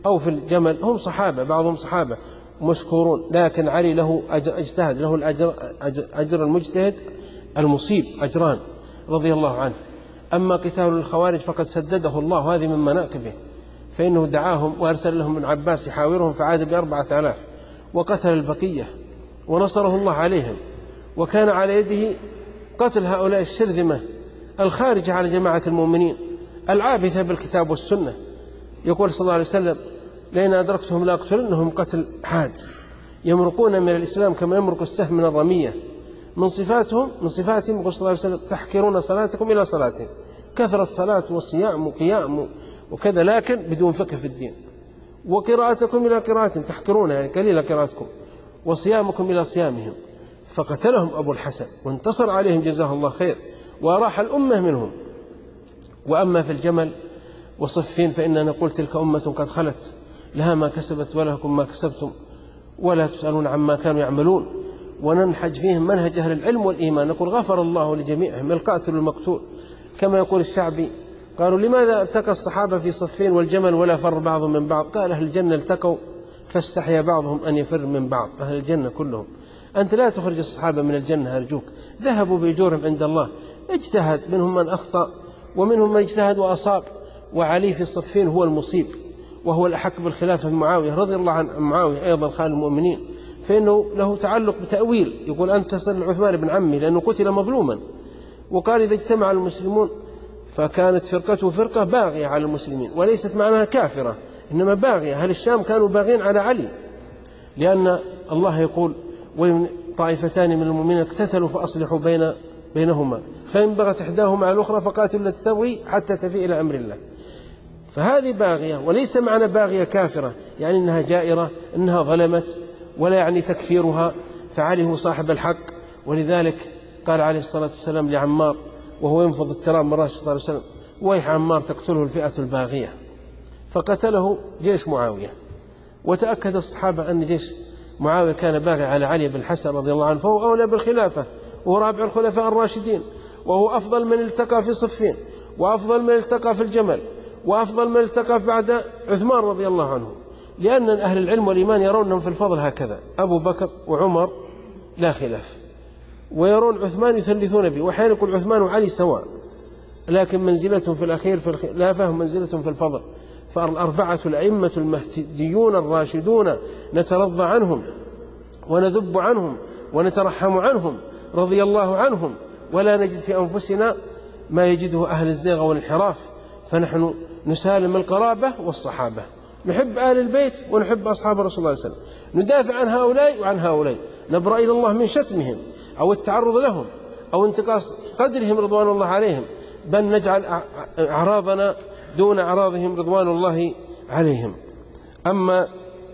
أو في الجمل هم صحابة، بعضهم صحابة مشكورون، لكن علي له اجتهد، له أجر المجتهد المصيب أجران رضي الله عنه. أما قتال الخوارج فقد سدده الله، هذه من مناقبه، فإنه دعاهم وأرسل لهم ابن عباس يحاورهم فعاد ب4000 وقتل البقية ونصره الله عليهم، وكان على يده قتل هؤلاء الشرذمة الخارجة على جماعة المؤمنين العابثة بالكتاب والسنة. يقول صلى الله عليه وسلم: لئن أدركتهم لأقتلنهم قتل عاد، يمرقون من الإسلام كما يمرق السهم من الرمية. من صفاتهم يقول صلى الله عليه وسلم: تحقرون صلاتكم إلى صلاتهم، كثرة صلاة وصيام وقيام وكذا، لكن بدون فقه في الدين، وقراءتكم إلى قراءتهم، تحقرونها يعني قليل قراءتكم، وصيامكم إلى صيامهم. فقتلهم أبو الحسن وانتصر عليهم جزاه الله خير، وراح الأمة منهم. وأما في الجمل وصفين فإننا نقول: تلك أمة قد خلت، لها ما كسبت ولكم ما كسبتم ولا تسألون عما كانوا يعملون. وننحج فيهم منهج أهل العلم والإيمان، نقول: غفر الله لجميعهم، القاتل والمقتول. كما يقول الشعبي: قالوا: لماذا التقى الصحابة في صفين والجمل ولا فر بعضهم من بعض؟ قال: أهل الجنة التقوا فاستحيا بعضهم أن يفر من بعض. أهل الجنة كلهم، أنت لا تخرج الصحابة من الجنة أرجوك، ذهبوا بأجورهم عند الله، اجتهد، منهم من أخطأ ومنهم من اجتهد وأصاب، وعلي في الصفين هو المصيب، وهو الأحق بالخلافة من معاوية رضي الله عن معاوية أيضا خال المؤمنين، فإنه له تعلق بتأويل، يقول: أنت تصل عثمان بن عمي لأنه قتل مظلوما، وقال: إذا اجتمع المسلمون فكانت فرقته فرقة باغية على المسلمين، وليست معناها كافرة، إنما باغية. أهل الشام كانوا باغين على علي، لأن الله يقول: وإن طائفتان من المؤمنين اقتتلوا فأصلحوا بينهما فإن بغت إحداهما على الأخرى فقاتلوا التي تبغي حتى تفيء إلى أمر الله. فهذه باغية، وليس معنى باغية كافرة يعني أنها جائرة، أنها ظلمت، ولا يعني تكفيرها، فعلي هو صاحب الحق. ولذلك قال عليه الصلاة والسلام لعمار وهو ينفض التراب من رأسه صلى الله عليه وسلم: ويح عمار تقتله الفئة الباغية. فقتله جيش معاوية. وتأكد الصحابة أن جيش معاوية كان باغي على علي بن الحسن رضي الله عنه، فهو أولى بالخلافة، وهو رابع الخلفاء الراشدين، وهو أفضل من التقى في صفين، وأفضل من التقى في الجمل، وأفضل من التقى بعد عثمان رضي الله عنه. لأن أهل العلم والإيمان يرون أنهم في الفضل هكذا: أبو بكر وعمر لا خلاف، ويرون عثمان يثلثون به، وأحيانا يقول عثمان وعلي سواء، لكن منزلتهم في الأخير في الخلافة منزلتهم في الفضل. فالأربعة الأئمة المهديون الراشدون نترضى عنهم ونذب عنهم ونترحم عنهم رضي الله عنهم، ولا نجد في أنفسنا ما يجده أهل الزيغ والانحراف، فنحن نسالم القرابة والصحابة، نحب آل البيت ونحب أصحاب رسول الله صلى الله عليه وسلم، ندافع عن هؤلاء وعن هؤلاء، نبرأ إلى الله من شتمهم أو التعرض لهم أو انتقاص قدرهم رضوان الله عليهم، بل نجعل أعراضنا دون أعراضهم رضوان الله عليهم. أما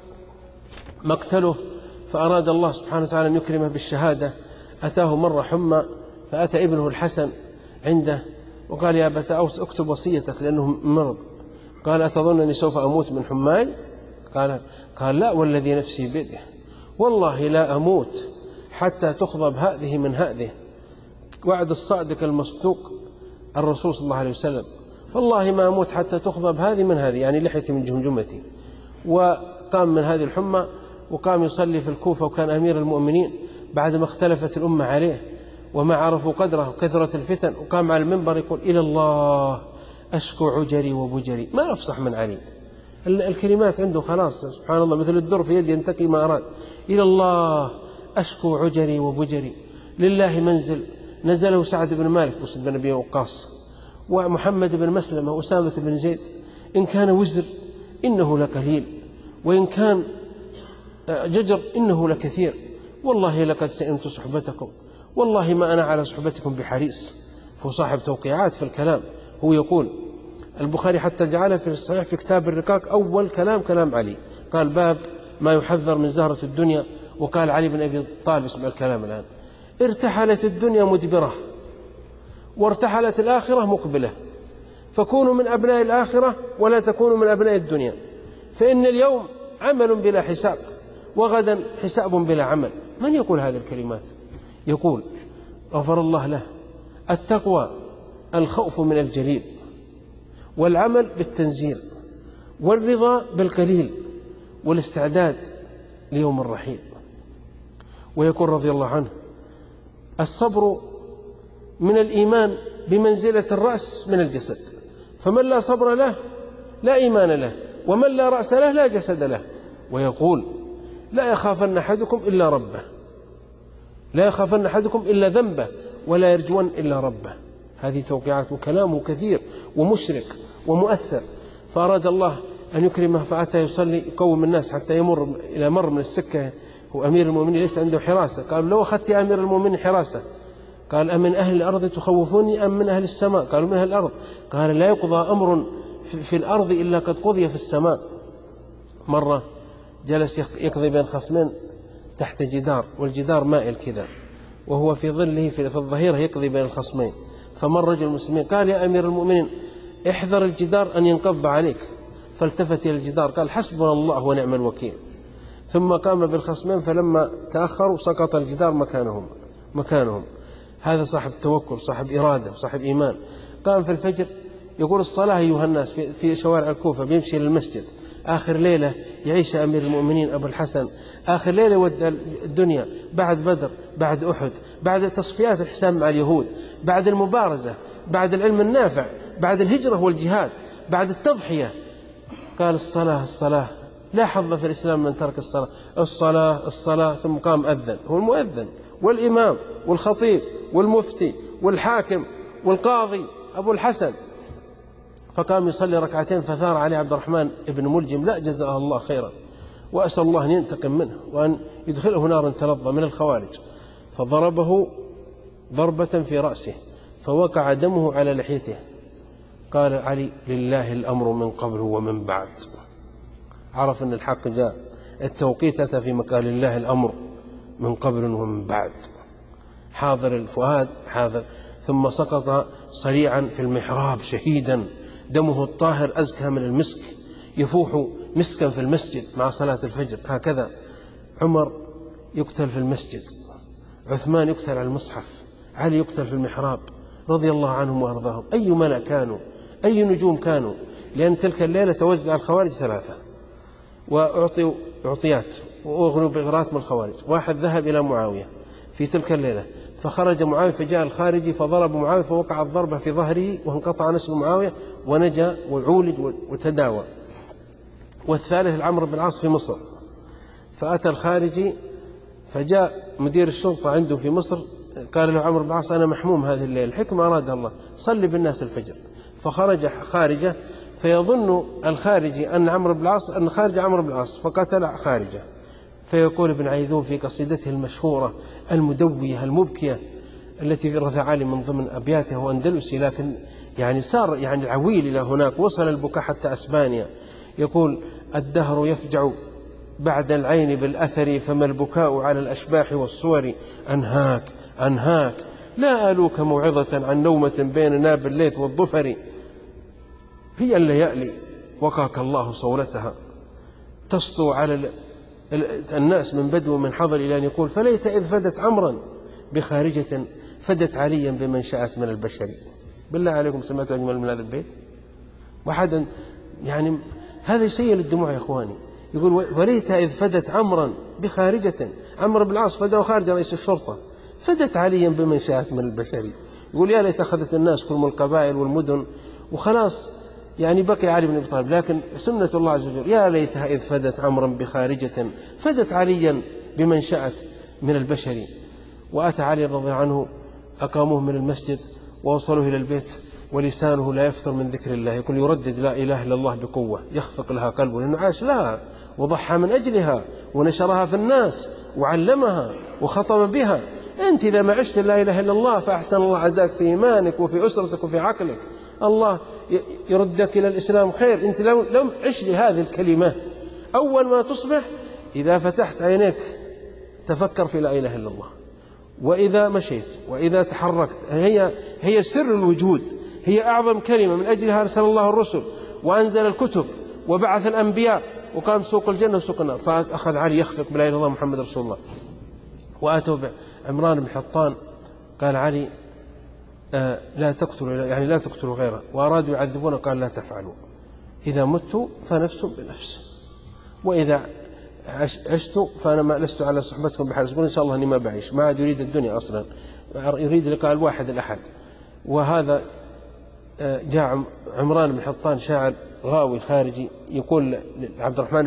مقتله فأراد الله سبحانه وتعالى أن يكرمه بالشهادة. أتاه مرة حمى فأتى ابنه الحسن عنده وقال: يا أبت أوس اكتب وصيتك لأنه مرض. قال: أتظن أني سوف أموت من حماي؟ قال: لا والذي نفسي بيده والله لا أموت حتى تخضب هذه من هذه. وعد الصادق المصدوق الرسول صلى الله عليه وسلم: والله ما أموت حتى تخضب هذه من هذه، يعني لحيتي من جمجمتي. وقام من هذه الحمى وقام يصلي في الكوفة، وكان أمير المؤمنين بعدما اختلفت الأمة عليه وما عرفوا قدره وكثرة الفتن، وقام على المنبر يقول: إلى الله أشكو عجري وبجري. ما أفصح من علي، الكلمات عنده خلاص سبحان الله مثل الدر في يد ينتقي ما أراد. إلى الله أشكو عجري وبجري، لله منزل نزله سعد بن مالك مسعد بن أبي وقاص ومحمد بن مسلمة وأسامة بن زيد، إن كان وزر إنه لقليل، وإن كان ججر إنه لكثير، والله لقد سئمت صحبتكم، والله ما أنا على صحبتكم بحريص. هو صاحب توقيعات في الكلام. هو يقول البخاري حتى جعله في الصحيح في كتاب الرقاق أول كلام علي، قال: باب ما يحذر من زهرة الدنيا. وقال علي بن أبي طالب، اسمع الكلام الآن: ارتحلت الدنيا مدبرة وارتحلت الآخرة مقبلة، فكونوا من أبناء الآخرة ولا تكونوا من أبناء الدنيا، فإن اليوم عمل بلا حساب وغدا حساب بلا عمل. من يقول هذه الكلمات؟ يقول غفر الله له: التقوى الخوف من الجليل، والعمل بالتنزيل، والرضا بالقليل والاستعداد ليوم الرحيل. ويقول رضي الله عنه: الصبر من الإيمان بمنزلة الرأس من الجسد، فمن لا صبر له لا إيمان له، ومن لا رأس له لا جسد له. ويقول: لا يخافن أحدكم إلا ربه، لا يخافن أحدكم إلا ذنبه، ولا يرجون إلا ربه. هذه توقيعات، وكلامه كثير ومشرق ومؤثر. فأراد الله أن يكرمه فأتى يصلي يقوم الناس حتى مر من السكة، هو أمير المؤمنين ليس عنده حراسة. قال: لو أخذت يا أمير المؤمنين حراسة. قال: أمن أهل الأرض تخوفوني أم من أهل السماء؟ قالوا: من أهل الأرض. قال: لا يقضى أمر في الأرض إلا قد قضي في السماء. مرة جلس يقضي بين خصمين تحت جدار، والجدار مائل كذا، وهو في ظله في الظهيرة يقضي بين الخصمين. فمر رجل المسلمين قال: يا أمير المؤمنين احذر الجدار أن ينقض عليك. فالتفت إلى الجدار قال: حسبنا الله ونعم الوكيل. ثم قام بالخصمين، فلما تأخروا سقط الجدار مكانهم. هذا صاحب توكل، صاحب إرادة، صاحب إيمان. قام في الفجر يقول: الصلاة أيها الناس في شوارع الكوفة، بيمشي للمسجد. آخر ليلة يعيش أمير المؤمنين أبو الحسن، آخر ليلة ودى الدنيا، بعد بدر، بعد أحد، بعد تصفيات الحساب مع اليهود، بعد المبارزة، بعد العلم النافع، بعد الهجرة والجهاد، بعد التضحية. قال: الصلاة لا حظ في الإسلام من ترك الصلاة. الصلاة. ثم قام أذن، هو المؤذن والإمام والخطيب والمفتي والحاكم والقاضي أبو الحسن. فقام يصلي ركعتين، فثار عليه عبد الرحمن بن ملجم: لا جزاه الله خيرا، وأسأل الله أن ينتقم منه وأن يدخله نارا تلظى من الخوارج. فضربه ضربة في رأسه فوقع دمه على لحيته. قال علي: لله الأمر من قبل ومن بعد. عرف أن الحق جاء، التوقيت أتى في مكان لله الأمر من قبل ومن بعد. حاضر الفؤاد حاضر. ثم سقط صريعا في المحراب شهيدا، دمه الطاهر أزكى من المسك، يفوح مسكا في المسجد مع صلاة الفجر. هكذا عمر يقتل في المسجد، عثمان يقتل على المصحف، علي يقتل في المحراب، رضي الله عنهم وأرضاهم. أي ملأ كانوا، أي نجوم كانوا. لأن تلك الليلة توزع الخوارج 3 وأعطوا عطيات وأغنوا بغرات من الخوارج. واحد ذهب إلى معاوية في تلك الليلة، فخرج معاوية فجاء الخارجي فضرب معاوية فوقع الضربة في ظهره وانقطع نسل معاوية ونجا وعولج وتداوى. والثالث العمرو بن العاص في مصر، فأتى الخارجي فجاء مدير الشرطة عنده في مصر، قال له عمرو بن العاص: أنا محموم هذه الليلة، الحكمة أرادها الله، صلي بالناس الفجر. فخرج خارجة، فيظن الخارجي أن عمرو بن العاص أن خارج عمرو بن العاص، فقتل خارجة. فيقول ابن عيذون في قصيدته المشهورة المدوية المبكية التي رثى علي من ضمن أبياته: هو أندلسي لكن يعني صار يعني العويل إلى هناك، وصل البكاء حتى أسبانيا. يقول: الدهر يفجع بعد العين بالأثر، فما البكاء على الأشباح والصور. أنهاك أنهاك لا آلوك موعظة عن نومة بين ناب الليث والظفر. هي الليالي وقاك الله صولتها، تسطو على الناس من بدو من حضر إلى أن يقول: فليت إذ فدت عمرا بخارجة فدت عليا بمن شاءت من البشر. بالله عليكم سمعتوا أجمل من هذا البيت؟ واحدا يعني هذا سيل الدموع يا إخواني. يقول: وليت إذ فدت عمرا بخارجة، عمرو بن العاص فداه خارج رئيس الشرطة، فدت عليا بمن شاءت من البشر. يقول: يا ليت أخذت الناس كلهم القبائل والمدن وخلاص، يعني بقي علي بن أبي طالب. لكن سنة الله عز وجل: يا ليتها إذ فدت عمرا بخارجة فدت عليا بمن شاءت من البشر. وأتى علي رضي الله عنه، أقاموه من المسجد ووصلوه إلى البيت ولسانه لا يفتر من ذكر الله، يقول: يردد لا إله إلا الله بقوة، يخفق لها قلبه، لأنه عاش لها وضحى من أجلها ونشرها في الناس وعلمها وخطب بها. أنت إذا ما عشت لا إله إلا الله فأحسن الله عزاك في إيمانك وفي أسرتك وفي عقلك، الله يردك إلى الإسلام خير. أنت لو عش لهذه الكلمة أول ما تصبح، إذا فتحت عينيك تفكر في لا إله إلا الله، وإذا مشيت وإذا تحركت، هي سر الوجود، هي أعظم كلمة، من أجلها أرسل الله الرسل وأنزل الكتب وبعث الأنبياء وقام سوق الجنة وسوق النار. فأخذ علي يخفق بلا إله إلا الله محمد رسول الله. وآتوا عمران بن حطان، قال علي: لا تقتلوا، يعني لا تقتلوا غيره، وأرادوا يعذبونه، قال: لا تفعلوا. إذا مت فنفس بنفس، وإذا عشت فأنا ما لست على صحبتكم بحريص. يقول إن شاء الله أني ما بعيش، ما عاد يريد الدنيا أصلا، يريد لقاء الواحد الأحد. وهذا جاء عمران بن حطان شاعر غاوي خارجي يقول عبد الرحمن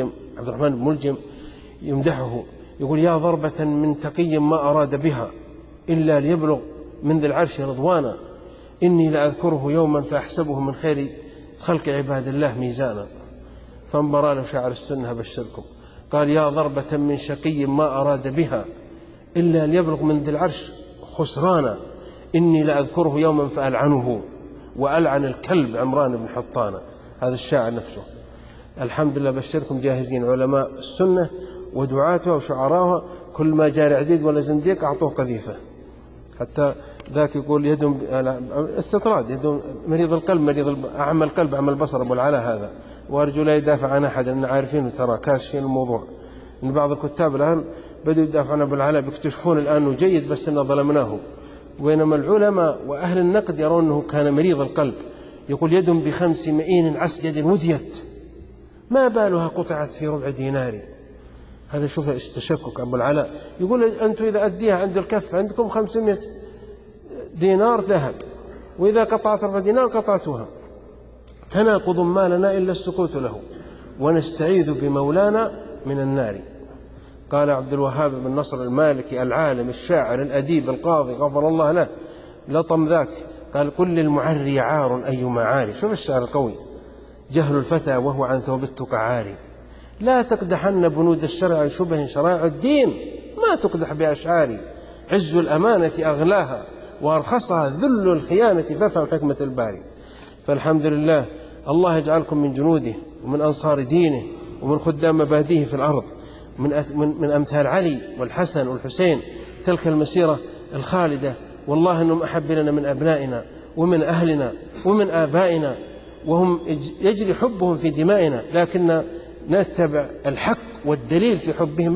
بن ملجم يمدحه، يقول: يا ضربة من تقي ما أراد بها إلا ليبلغ من ذي العرش رضوانا، إني لأذكره يوما فأحسبه من خير خلق عباد الله ميزانا. فانبرى له شاعر السنة بشركم، قال: يا ضربة من شقي ما أراد بها إلا ليبلغ من ذي العرش خسرانا، إني لأذكره يوما فألعنه وألعن الكلب عمران بن حطان. هذا الشاعر نفسه. الحمد لله بشركم جاهزين، علماء السنة ودعاتها وشعراها كل ما جاري عديد ولا زنديق أعطوه قذيفة. حتى ذاك يقول يدهم استطراد، يدهم مريض القلب، أعمى القلب أعمى البصر، أبو العلاء هذا، وأرجو لا يدافع عن أحد، لأن عارفين ترى كاشفين الموضوع. إن بعض الكتاب الآن بدوا يدافع عن أبو العلاء، بيكتشفون الآن أنه جيد بس أنه ظلمناه، بينما العلماء وأهل النقد يرون أنه كان مريض القلب. يقول: يد ب5 مئين عسجد وديت ما بالها قطعت في ربع دينار. هذا شوف استشكك أبو العلاء. يقول: أنتم إذا أديها عند الكف عندكم 500 دينار ذهب، وإذا قطعت ربع دينار قطعتها. تناقض ما لنا إلا السكوت له، ونستعيذ بمولانا من النار. قال عبد الوهاب بن نصر المالكي العالم الشاعر الأديب القاضي غفر الله له، لطم ذاك، قال: كل المعري عار أي معاري. شوف الشعر القوي: جهل الفتى وهو عن ثوب التقى عاري، لا تقدحن بنود الشرع شبه شرائع الدين، ما تقدح بأشعاري، عز الأمانة أغلاها وأرخصها ذل الخيانة، فافهم حكمة الباري. فالحمد لله، الله يجعلكم من جنوده ومن أنصار دينه ومن خدام مبادئه في الأرض، من أمثال علي والحسن والحسين، تلك المسيرة الخالدة. والله أنهم أحب لنا من أبنائنا ومن أهلنا ومن آبائنا، وهم يجري حبهم في دمائنا، لكن نتبع الحق والدليل في حبهم،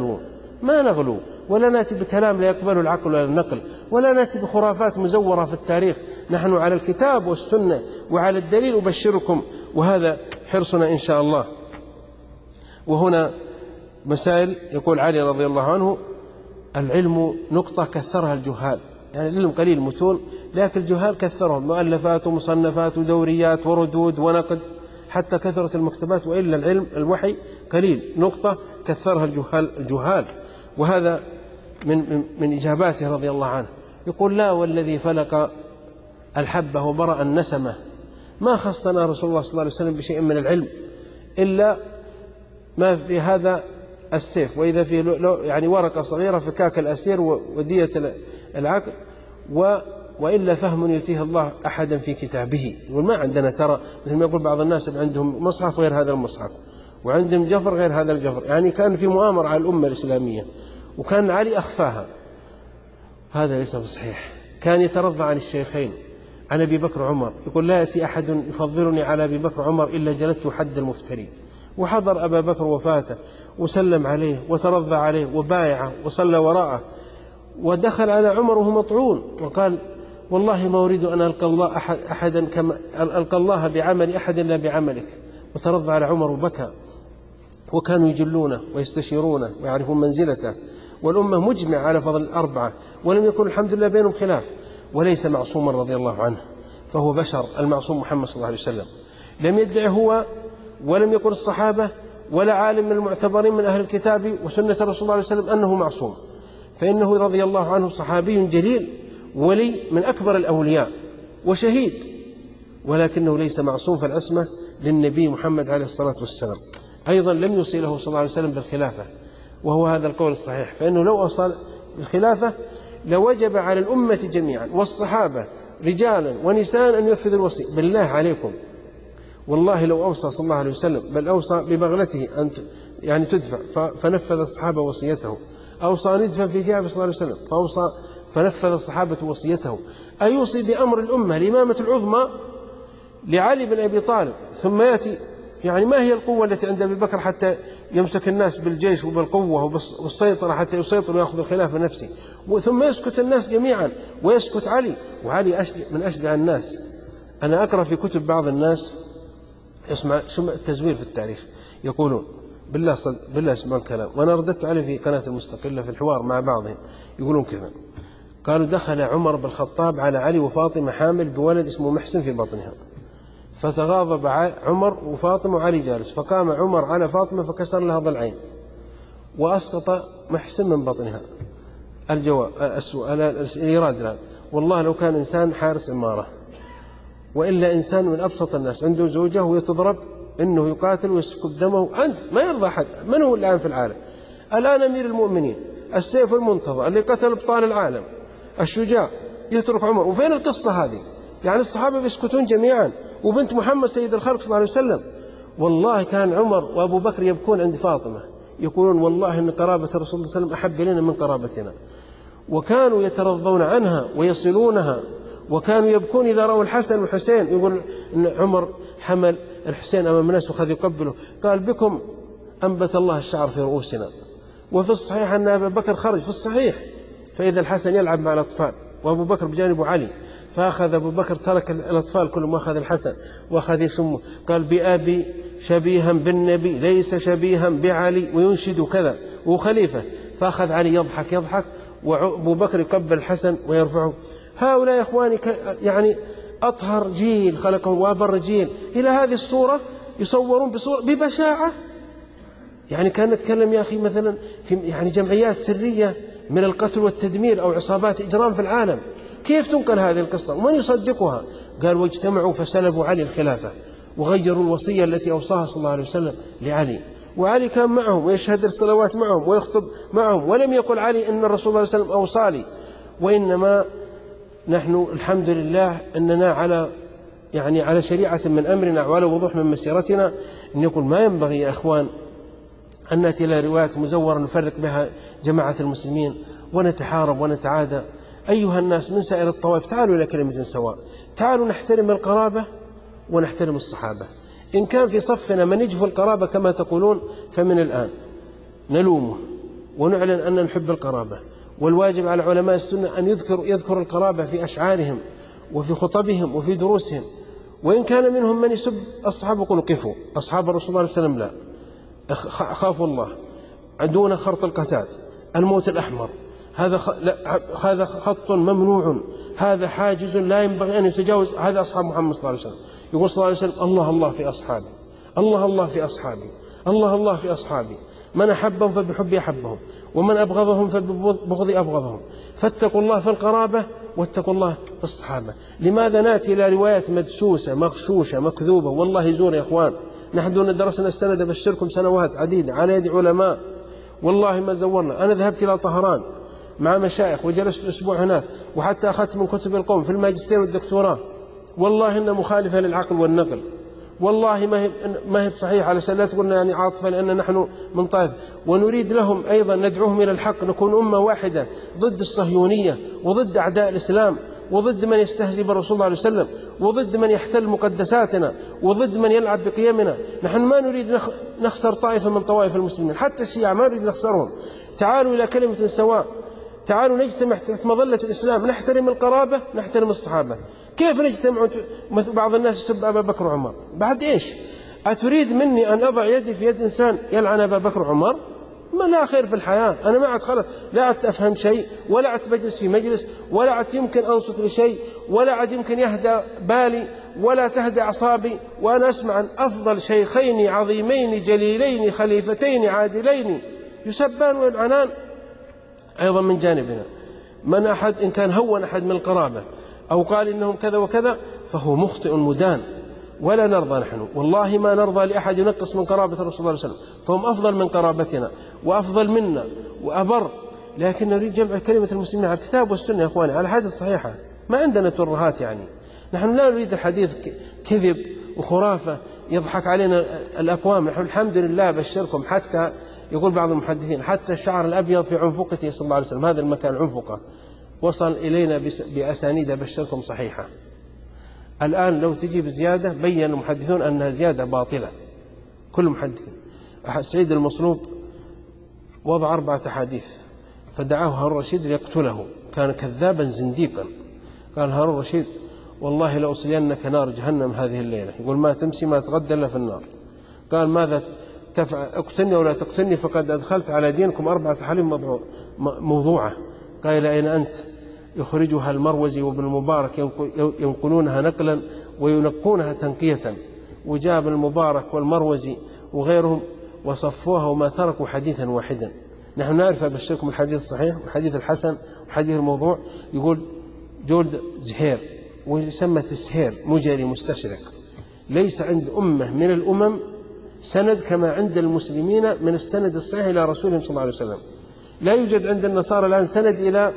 ما نغلو ولا نأتي بكلام لا يقبل العقل ولا النقل، ولا نأتي بخرافات مزورة في التاريخ. نحن على الكتاب والسنة وعلى الدليل أبشركم، وهذا حرصنا إن شاء الله. وهنا مسائل. يقول علي رضي الله عنه: العلم نقطة كثرها الجهال، يعني العلم قليل متون، لكن الجهال كثرهم، مؤلفات ومصنفات ودوريات وردود ونقد، حتى كثرة المكتبات، وإلا العلم الوحي قليل، نقطة كثرها الجهال. وهذا من إجاباته رضي الله عنه. يقول: لا والذي فلق الحبة وبرأ النسمة ما خصنا رسول الله صلى الله عليه وسلم بشيء من العلم إلا ما في هذا السيف، وإذا فيه يعني ورقة صغيرة فكاك الأسير ودية العقل، وإلا فهم يؤتيه الله أحدا في كتابه. يقول: ما عندنا ترى، مثل ما يقول بعض الناس عندهم مصحف غير هذا المصحف، وعندهم جفر غير هذا الجفر، يعني كان في مؤامرة على الأمة الإسلامية، وكان علي أخفاها. هذا ليس بصحيح. كان يترضى عن الشيخين، عن أبي بكر وعمر، يقول: لا يأتي أحد يفضلني على أبي بكر وعمر إلا جلدت حد المفتري. وحضر أبا بكر وفاته وسلم عليه وترضى عليه وبايعه وصلى وراءه، ودخل على عمر وهو مطعون وقال: والله ما أريد أن ألقى الله أحدا كما ألقى الله بعمل أحد إلا بعملك. وترضى على عمر وبكى، وكانوا يجلونه ويستشيرونه ويعرفون منزلته، والأمة مجمع على فضل الأربعة، ولم يكن الحمد لله بينهم خلاف. وليس معصوما رضي الله عنه، فهو بشر. المعصوم محمد صلى الله عليه وسلم، لم يدعي هو ولم يكن الصحابة ولا عالم من المعتبرين من أهل الكتاب وسنة الرسول صلى الله عليه وسلم أنه معصوم، فإنه رضي الله عنه صحابي جليل، ولي من أكبر الأولياء وشهيد، ولكنه ليس معصوم، فالعصمة للنبي محمد عليه الصلاة والسلام. أيضا لم يوصي له صلى الله عليه وسلم بالخلافة، وهو هذا القول الصحيح، فإنه لو أوصى بالخلافة لوجب على الأمة جميعا والصحابة رجالا ونساء أن ينفذوا الوصي. بالله عليكم، والله لو أوصى صلى الله عليه وسلم، بل أوصى ببغلته أن يعني تدفع فنفذ الصحابة وصيته، أوصى أن يدفن في ثيابه صلى الله عليه وسلم فنفذ الصحابة وصيته، أيوصي بأمر الأمة الإمامة العظمى لعلي بن أبي طالب، ثم يأتي يعني ما هي القوة التي عند أبي بكر حتى يمسك الناس بالجيش وبالقوة وبالسيطرة حتى يسيطر ويأخذ الخلافة نفسه، ثم يسكت الناس جميعا ويسكت علي، وعلي من أشجع الناس. أنا أقرأ في كتب بعض الناس اسمع شو التزوير في التاريخ. يقولون بالله اسمع الكلام، وأنا رددت عليه في قناة المستقلة في الحوار مع بعضهم. يقولون كذا، قالوا دخل عمر بن الخطاب على علي وفاطمة حامل بولد اسمه محسن في بطنها، فتغاضب عمر وفاطمة وعلي جالس، فقام عمر على فاطمة فكسر لها ضلعين وأسقط محسن من بطنها. الجواب الإيراد الآن، والله لو كان إنسان حارس عمارة وإلا إنسان من أبسط الناس عنده زوجة ويتضرب إنه يقاتل ويسفك دمه، ما يرضى أحد. من هو الآن في العالم؟ الآن أمير المؤمنين السيف المنتظر اللي قتل أبطال العالم الشجاع يترك عمر. وفين القصة هذه؟ يعني الصحابة بيسكتون جميعا، وبنت محمد سيد الخلق صلى الله عليه وسلم. والله كان عمر وأبو بكر يبكون عند فاطمة، يقولون والله إن قرابة الرسول صلى الله عليه وسلم أحب إلينا من قرابتنا، وكانوا يترضون عنها ويصلونها، وكانوا يبكون إذا رأوا الحسن والحسين. يقول إن عمر حمل الحسين أمام الناس وخذ يقبله، قال بكم أنبت الله الشعر في رؤوسنا. وفي الصحيح أن أبا بكر خرج في الصحيح فإذا الحسن يلعب مع الأطفال وأبو بكر بجانبه علي، فأخذ أبو بكر ترك الأطفال كلهم وأخذ الحسن وأخذ يسمه، قال بأبي شبيها بالنبي ليس شبيها بعلي، وينشد كذا وخليفة. فأخذ علي يضحك وأبو بكر يقبل الحسن ويرفعه. هؤلاء يا إخواني يعني أطهر جيل خلقهم وأبر جيل، إلى هذه الصورة يصورون بصورة ببشاعة. يعني كان نتكلم يا أخي مثلا في يعني جمعيات سرية من القتل والتدمير أو عصابات إجرام في العالم، كيف تنقل هذه القصة ومن يصدقها؟ قال واجتمعوا فسلبوا علي الخلافة وغيروا الوصية التي أوصاها صلى الله عليه وسلم لعلي، وعلي كان معهم ويشهد الصلوات معهم ويخطب معهم، ولم يقل علي إن الرسول صلى الله عليه وسلم أوصالي. وإنما نحن الحمد لله أننا على شريعة من أمرنا وعلى وضوح من مسيرتنا. أن يقول ما ينبغي يا إخوان أن نأتي إلى روايات مزورة نفرق بها جماعة المسلمين ونتحارب ونتعادى. أيها الناس من سائر الطوائف تعالوا إلى كلمة سواء، تعالوا نحترم القرابة ونحترم الصحابة. إن كان في صفنا من يجفو القرابة كما تقولون فمن الآن نلومه ونعلن أن نحب القرابة. والواجب على علماء السنة أن يذكر القرابة في أشعارهم وفي خطبهم وفي دروسهم. وإن كان منهم من يسب الصحابة يقولوا قفوا، أصحاب الرسول صلى الله عليه وسلم لا، خافوا الله، دون خرط القتاد، الموت الأحمر هذا خط ممنوع، هذا حاجز لا ينبغي أن يتجاوز. هذا أصحاب محمد صلى الله عليه وسلم. يقول صلى الله عليه وسلم الله الله في أصحابي، الله الله في أصحابي، الله الله في أصحابي، من أحبهم فبحبي أحبهم ومن أبغضهم فببغضي أبغضهم. فاتقوا الله في القرابة واتقوا الله في الصحابة. لماذا نأتي إلى روايات مدسوسة مغشوشة مكذوبة؟ والله زور يا إخوان، نحن درسنا السند بشركم سنوات عديدة على يد علماء، والله ما زورنا. أنا ذهبت إلى طهران مع مشايخ وجلست أسبوع هناك، وحتى أخذت من كتب القوم في الماجستير والدكتوراه، والله إنها مخالفة للعقل والنقل، والله ما هي صحيحة، على لا تقولنا يعني عاطفة لأن نحن من طائف. ونريد لهم أيضا ندعوهم إلى الحق، نكون أمة واحدة ضد الصهيونية وضد أعداء الإسلام وضد من يستهزئ بالرسول صلى الله عليه وسلم وضد من يحتل مقدساتنا وضد من يلعب بقيمنا. نحن ما نريد نخسر طائفة من طوائف المسلمين، حتى الشيعة ما نريد نخسرهم. تعالوا إلى كلمة سواء، تعالوا نجتمع تحت مظلة الإسلام، نحترم القرابة نحترم الصحابة. كيف نجتمع؟ بعض الناس يسب أبا بكر وعمر، بعد إيش؟ أتريد مني أن أضع يدي في يد إنسان يلعن أبا بكر وعمر؟ ما لا خير في الحياة. أنا ما عاد خلص، لا عاد أفهم شيء، ولا عاد بجلس في مجلس، ولا عاد يمكن أنصت لشيء، ولا عاد يمكن يهدى بالي ولا تهدى أعصابي وأنا أسمع عن أفضل شيخين عظيمين جليلين خليفتين عادلين يسبان ويلعنان. أيضا من جانبنا من أحد إن كان هون أحد من القرابة أو قال إنهم كذا وكذا فهو مخطئ مدان، ولا نرضى نحن، والله ما نرضى لأحد ينقص من قرابة الرسول صلى الله عليه وسلم، فهم أفضل من قرابتنا وأفضل منا وأبر. لكن نريد جمع كلمة المسلمين على الكتاب والسنة يا أخواني، على الحديث الصحيحة. ما عندنا ترهات، يعني نحن لا نريد الحديث كذب وخرافة يضحك علينا الأقوام. نحن الحمد لله بشركم، حتى يقول بعض المحدثين حتى الشعر الأبيض في عنفقته صلى الله عليه وسلم، هذا المكان عنفقة وصل إلينا بأسانيد بشركم صحيحة. الآن لو تجيب زيادة بيّن المحدثون أنها زيادة باطلة، كل محدثين. سعيد المصلوب وضع 4 أحاديث فدعاه هارون الرشيد ليقتله، كان كذابا زنديقا. قال هارون الرشيد والله لأصلينك نار جهنم هذه الليلة. يقول ما تمسي ما تغدى إلا في النار. قال ماذا تفعل؟ اقتلني ولا تقتلني فقد أدخلت على دينكم 4 حليم موضوعة. قال أين أنت؟ يخرجها المروزي وابن المبارك ينقلونها نقلا وينقونها تنقية، وجاب المبارك والمروزي وغيرهم وصفوها وما تركوا حديثا واحدا. نحن نعرف أبشركم الحديث الصحيح والحديث الحسن والحديث الموضوع. يقول جولد زهير، ويسمى السهير مجري مستشرق، ليس عند أمة من الأمم سند كما عند المسلمين من السند الصحيح إلى رسولهم صلى الله عليه وسلم. لا يوجد عند النصارى الآن سند إلى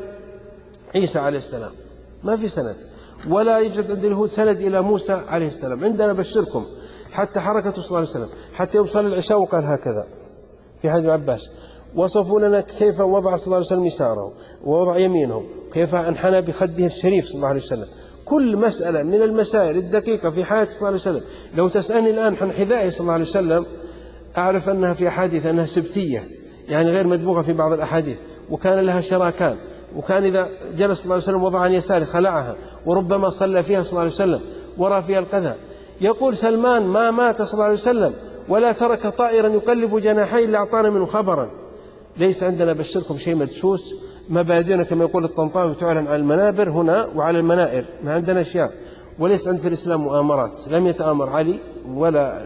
عيسى عليه السلام، ما في سند. ولا يوجد عند اليهود سند إلى موسى عليه السلام. عندنا بشركم حتى حركته صلى الله عليه وسلم، حتى يوم صلى العشاء وقال هكذا في حديث عباس، وصفوا لنا كيف وضع صلى الله عليه وسلم يساره ووضع يمينه، كيف أنحنى بخده الشريف صلى الله عليه وسلم. كل مسألة من المسائل الدقيقة في حياة صلى الله عليه وسلم لو تسألني الآن عن حذائه صلى الله عليه وسلم أعرف أنها في أحاديث أنها سبتية، يعني غير مدبوغة في بعض الأحاديث، وكان لها شراكان، وكان إذا جلس صلى الله عليه وسلم وضع عن يساره خلعها، وربما صلى فيها صلى الله عليه وسلم ورى فيها القذى. يقول سلمان ما مات صلى الله عليه وسلم ولا ترك طائرا يقلب جناحيه إلا أعطانا منه خبرا. ليس عندنا بشركم شيء مدسوس. مبادئنا كما يقول الطنطاوي تعلن على المنابر هنا وعلى المنائر، ما عندنا أشياء. وليس عند في الإسلام مؤامرات، لم يتآمر علي ولا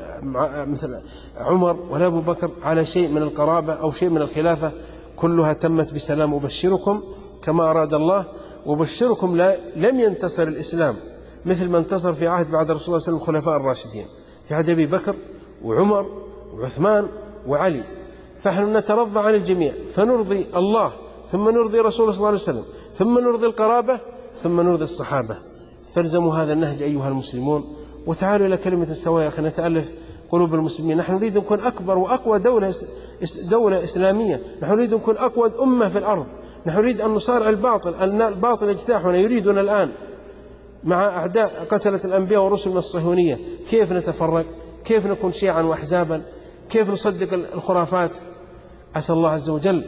مثل عمر ولا أبو بكر على شيء من القرابة أو شيء من الخلافة، كلها تمت بسلام. أبشركم كما أراد الله، وبشركم لم ينتصر الإسلام مثل ما انتصر في عهد بعد رسول الله صلى الله عليه وسلم الخلفاء الراشدين، في عهد أبي بكر وعمر وعثمان وعلي. فنحن نترضى عن الجميع فنرضي الله، ثم نرضي رسول الله صلى الله عليه وسلم، ثم نرضي القرابة، ثم نرضي الصحابة. فالزموا هذا النهج أيها المسلمون، وتعالوا إلى كلمة سواء يا أخي، نتألف قلوب المسلمين. نحن نريد أن نكون أكبر وأقوى دولة إسلامية، نحن نريد أن نكون أقوى أمة في الأرض، نحن نريد أن نصارع الباطل، أن الباطل يجتاحنا يريدنا الآن مع أعداء قتلة الأنبياء والرسل من الصهيونية. كيف نتفرق؟ كيف نكون شيعا وأحزابا؟ كيف نصدق الخرافات؟ عسى الله عز وجل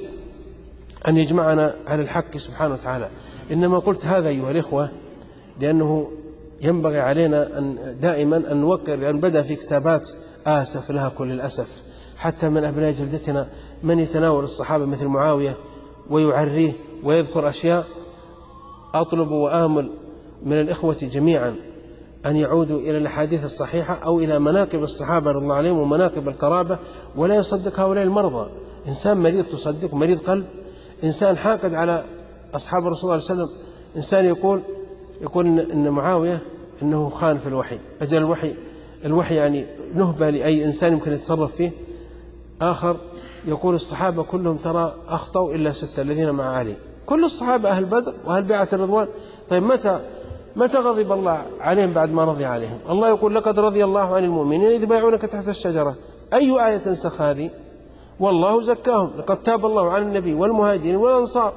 أن يجمعنا على الحق سبحانه وتعالى. إنما قلت هذا أيها الإخوة لأنه ينبغي علينا أن دائما أن نوقر، لأن بدأ في كتابات آسف لها كل الأسف، حتى من أبناء جلدتنا من يتناول الصحابة مثل معاوية ويعريه ويذكر أشياء. أطلب وآمل من الإخوة جميعا أن يعودوا إلى الأحاديث الصحيحة أو إلى مناقب الصحابة رضي الله عنهم ومناقب القرابة، ولا يصدق هؤلاء المرضى. إنسان مريض تصدق، مريض قلب، إنسان حاقد على أصحاب الرسول صلى الله عليه وسلم، إنسان يقول إن معاوية إنه خان في الوحي. أجل الوحي يعني نهبة لأي إنسان يمكن يتصرف فيه. آخر يقول الصحابة كلهم ترى أخطأوا إلا 6 الذين مع علي، كل الصحابة أهل بدر وأهل بيعة الرضوان. طيب متى غضب الله عليهم بعد ما رضي عليهم؟ الله يقول لقد رضي الله عن المؤمنين إذ بايعونك تحت الشجرة. أي آية تنسخ هذه؟ والله زكاهم، لقد تاب الله عن النبي والمهاجرين والأنصار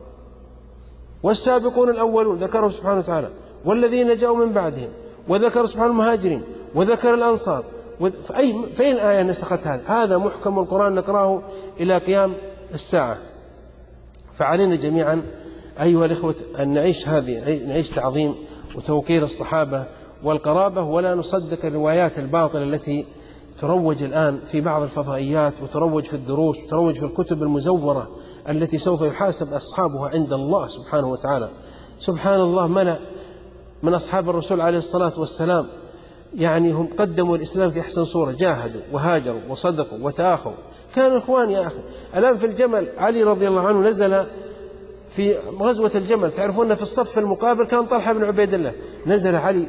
والسابقون الأولون، ذكرهم سبحانه وتعالى، والذين جاءوا من بعدهم، وذكر سبحانه المهاجرين وذكر الأنصار. فين آية نسخت هذا محكم القرآن نقرأه إلى قيام الساعة. فعلينا جميعا أيها الإخوة أن نعيش تعظيم وتوقير الصحابة والقرابة، ولا نصدق الروايات الباطلة التي تروج الآن في بعض الفضائيات، وتروج في الدروس، وتروج في الكتب المزورة التي سوف يحاسب أصحابها عند الله سبحانه وتعالى. سبحان الله، ملأ من أصحاب الرسول عليه الصلاة والسلام يعني هم قدموا الإسلام في أحسن صورة، جاهدوا وهاجروا وصدقوا وتآخوا، كانوا إخوان يا أخي. الآن في الجمل علي رضي الله عنه نزل في غزوة الجمل، تعرفون في الصف المقابل كان طلحة بن عبيد الله، نزل علي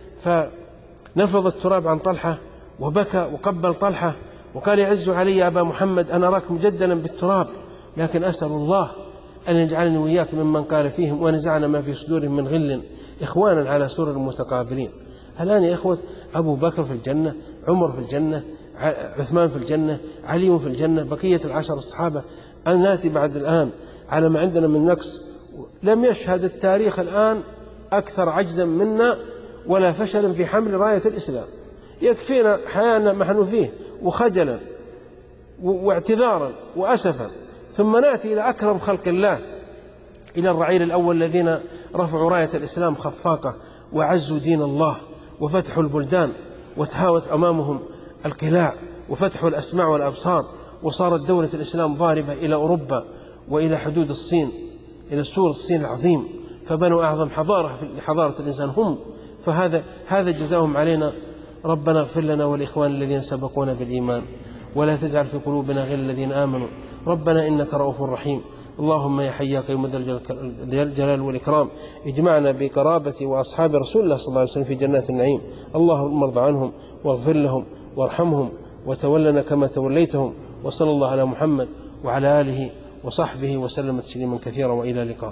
فنفض التراب عن طلحة وبكى وقبل طلحة وقال يعز علي يا أبا محمد أن أراك مجدلا بالتراب، لكن أسأل الله أن يجعلني وإياك ممن قال فيهم ونزعنا ما في صدورهم من غل إخوانا على سرر متقابلين. الآن يا إخوة أبو بكر في الجنة، عمر في الجنة، عثمان في الجنة، علي في الجنة، بقية العشر الصحابة. أن نأتي بعد الآن على ما عندنا من نقص. لم يشهد التاريخ الآن أكثر عجزا منا ولا فشلا في حمل راية الإسلام. يكفينا حيانا ما نحن فيه وخجلا واعتذارا وأسفا، ثم نأتي إلى أكرم خلق الله، إلى الرعيل الأول الذين رفعوا راية الإسلام خفاقة وعزوا دين الله وفتحوا البلدان وتهاوت أمامهم القلاع وفتحوا الأسماع والأبصار، وصارت دولة الإسلام ضاربة إلى أوروبا وإلى حدود الصين، إلى سور الصين العظيم، فبنوا أعظم حضارة في حضارة الإنسان هم، فهذا جزاهم علينا. ربنا اغفر لنا والإخوان الذين سبقونا بالإيمان، ولا تجعل في قلوبنا غير الذين آمنوا، ربنا إنك رؤوف رحيم. اللهم يا حي يا قيوم ذا الجلال والإكرام اجمعنا بقرابة وأصحاب رسول الله صلى الله عليه وسلم في جنات النعيم. اللهم ارض عنهم واغفر لهم وارحمهم وتولنا كما توليتهم. وصلى الله على محمد وعلى آله وصحبه وسلم تسليما كثيرا، وإلى اللقاء.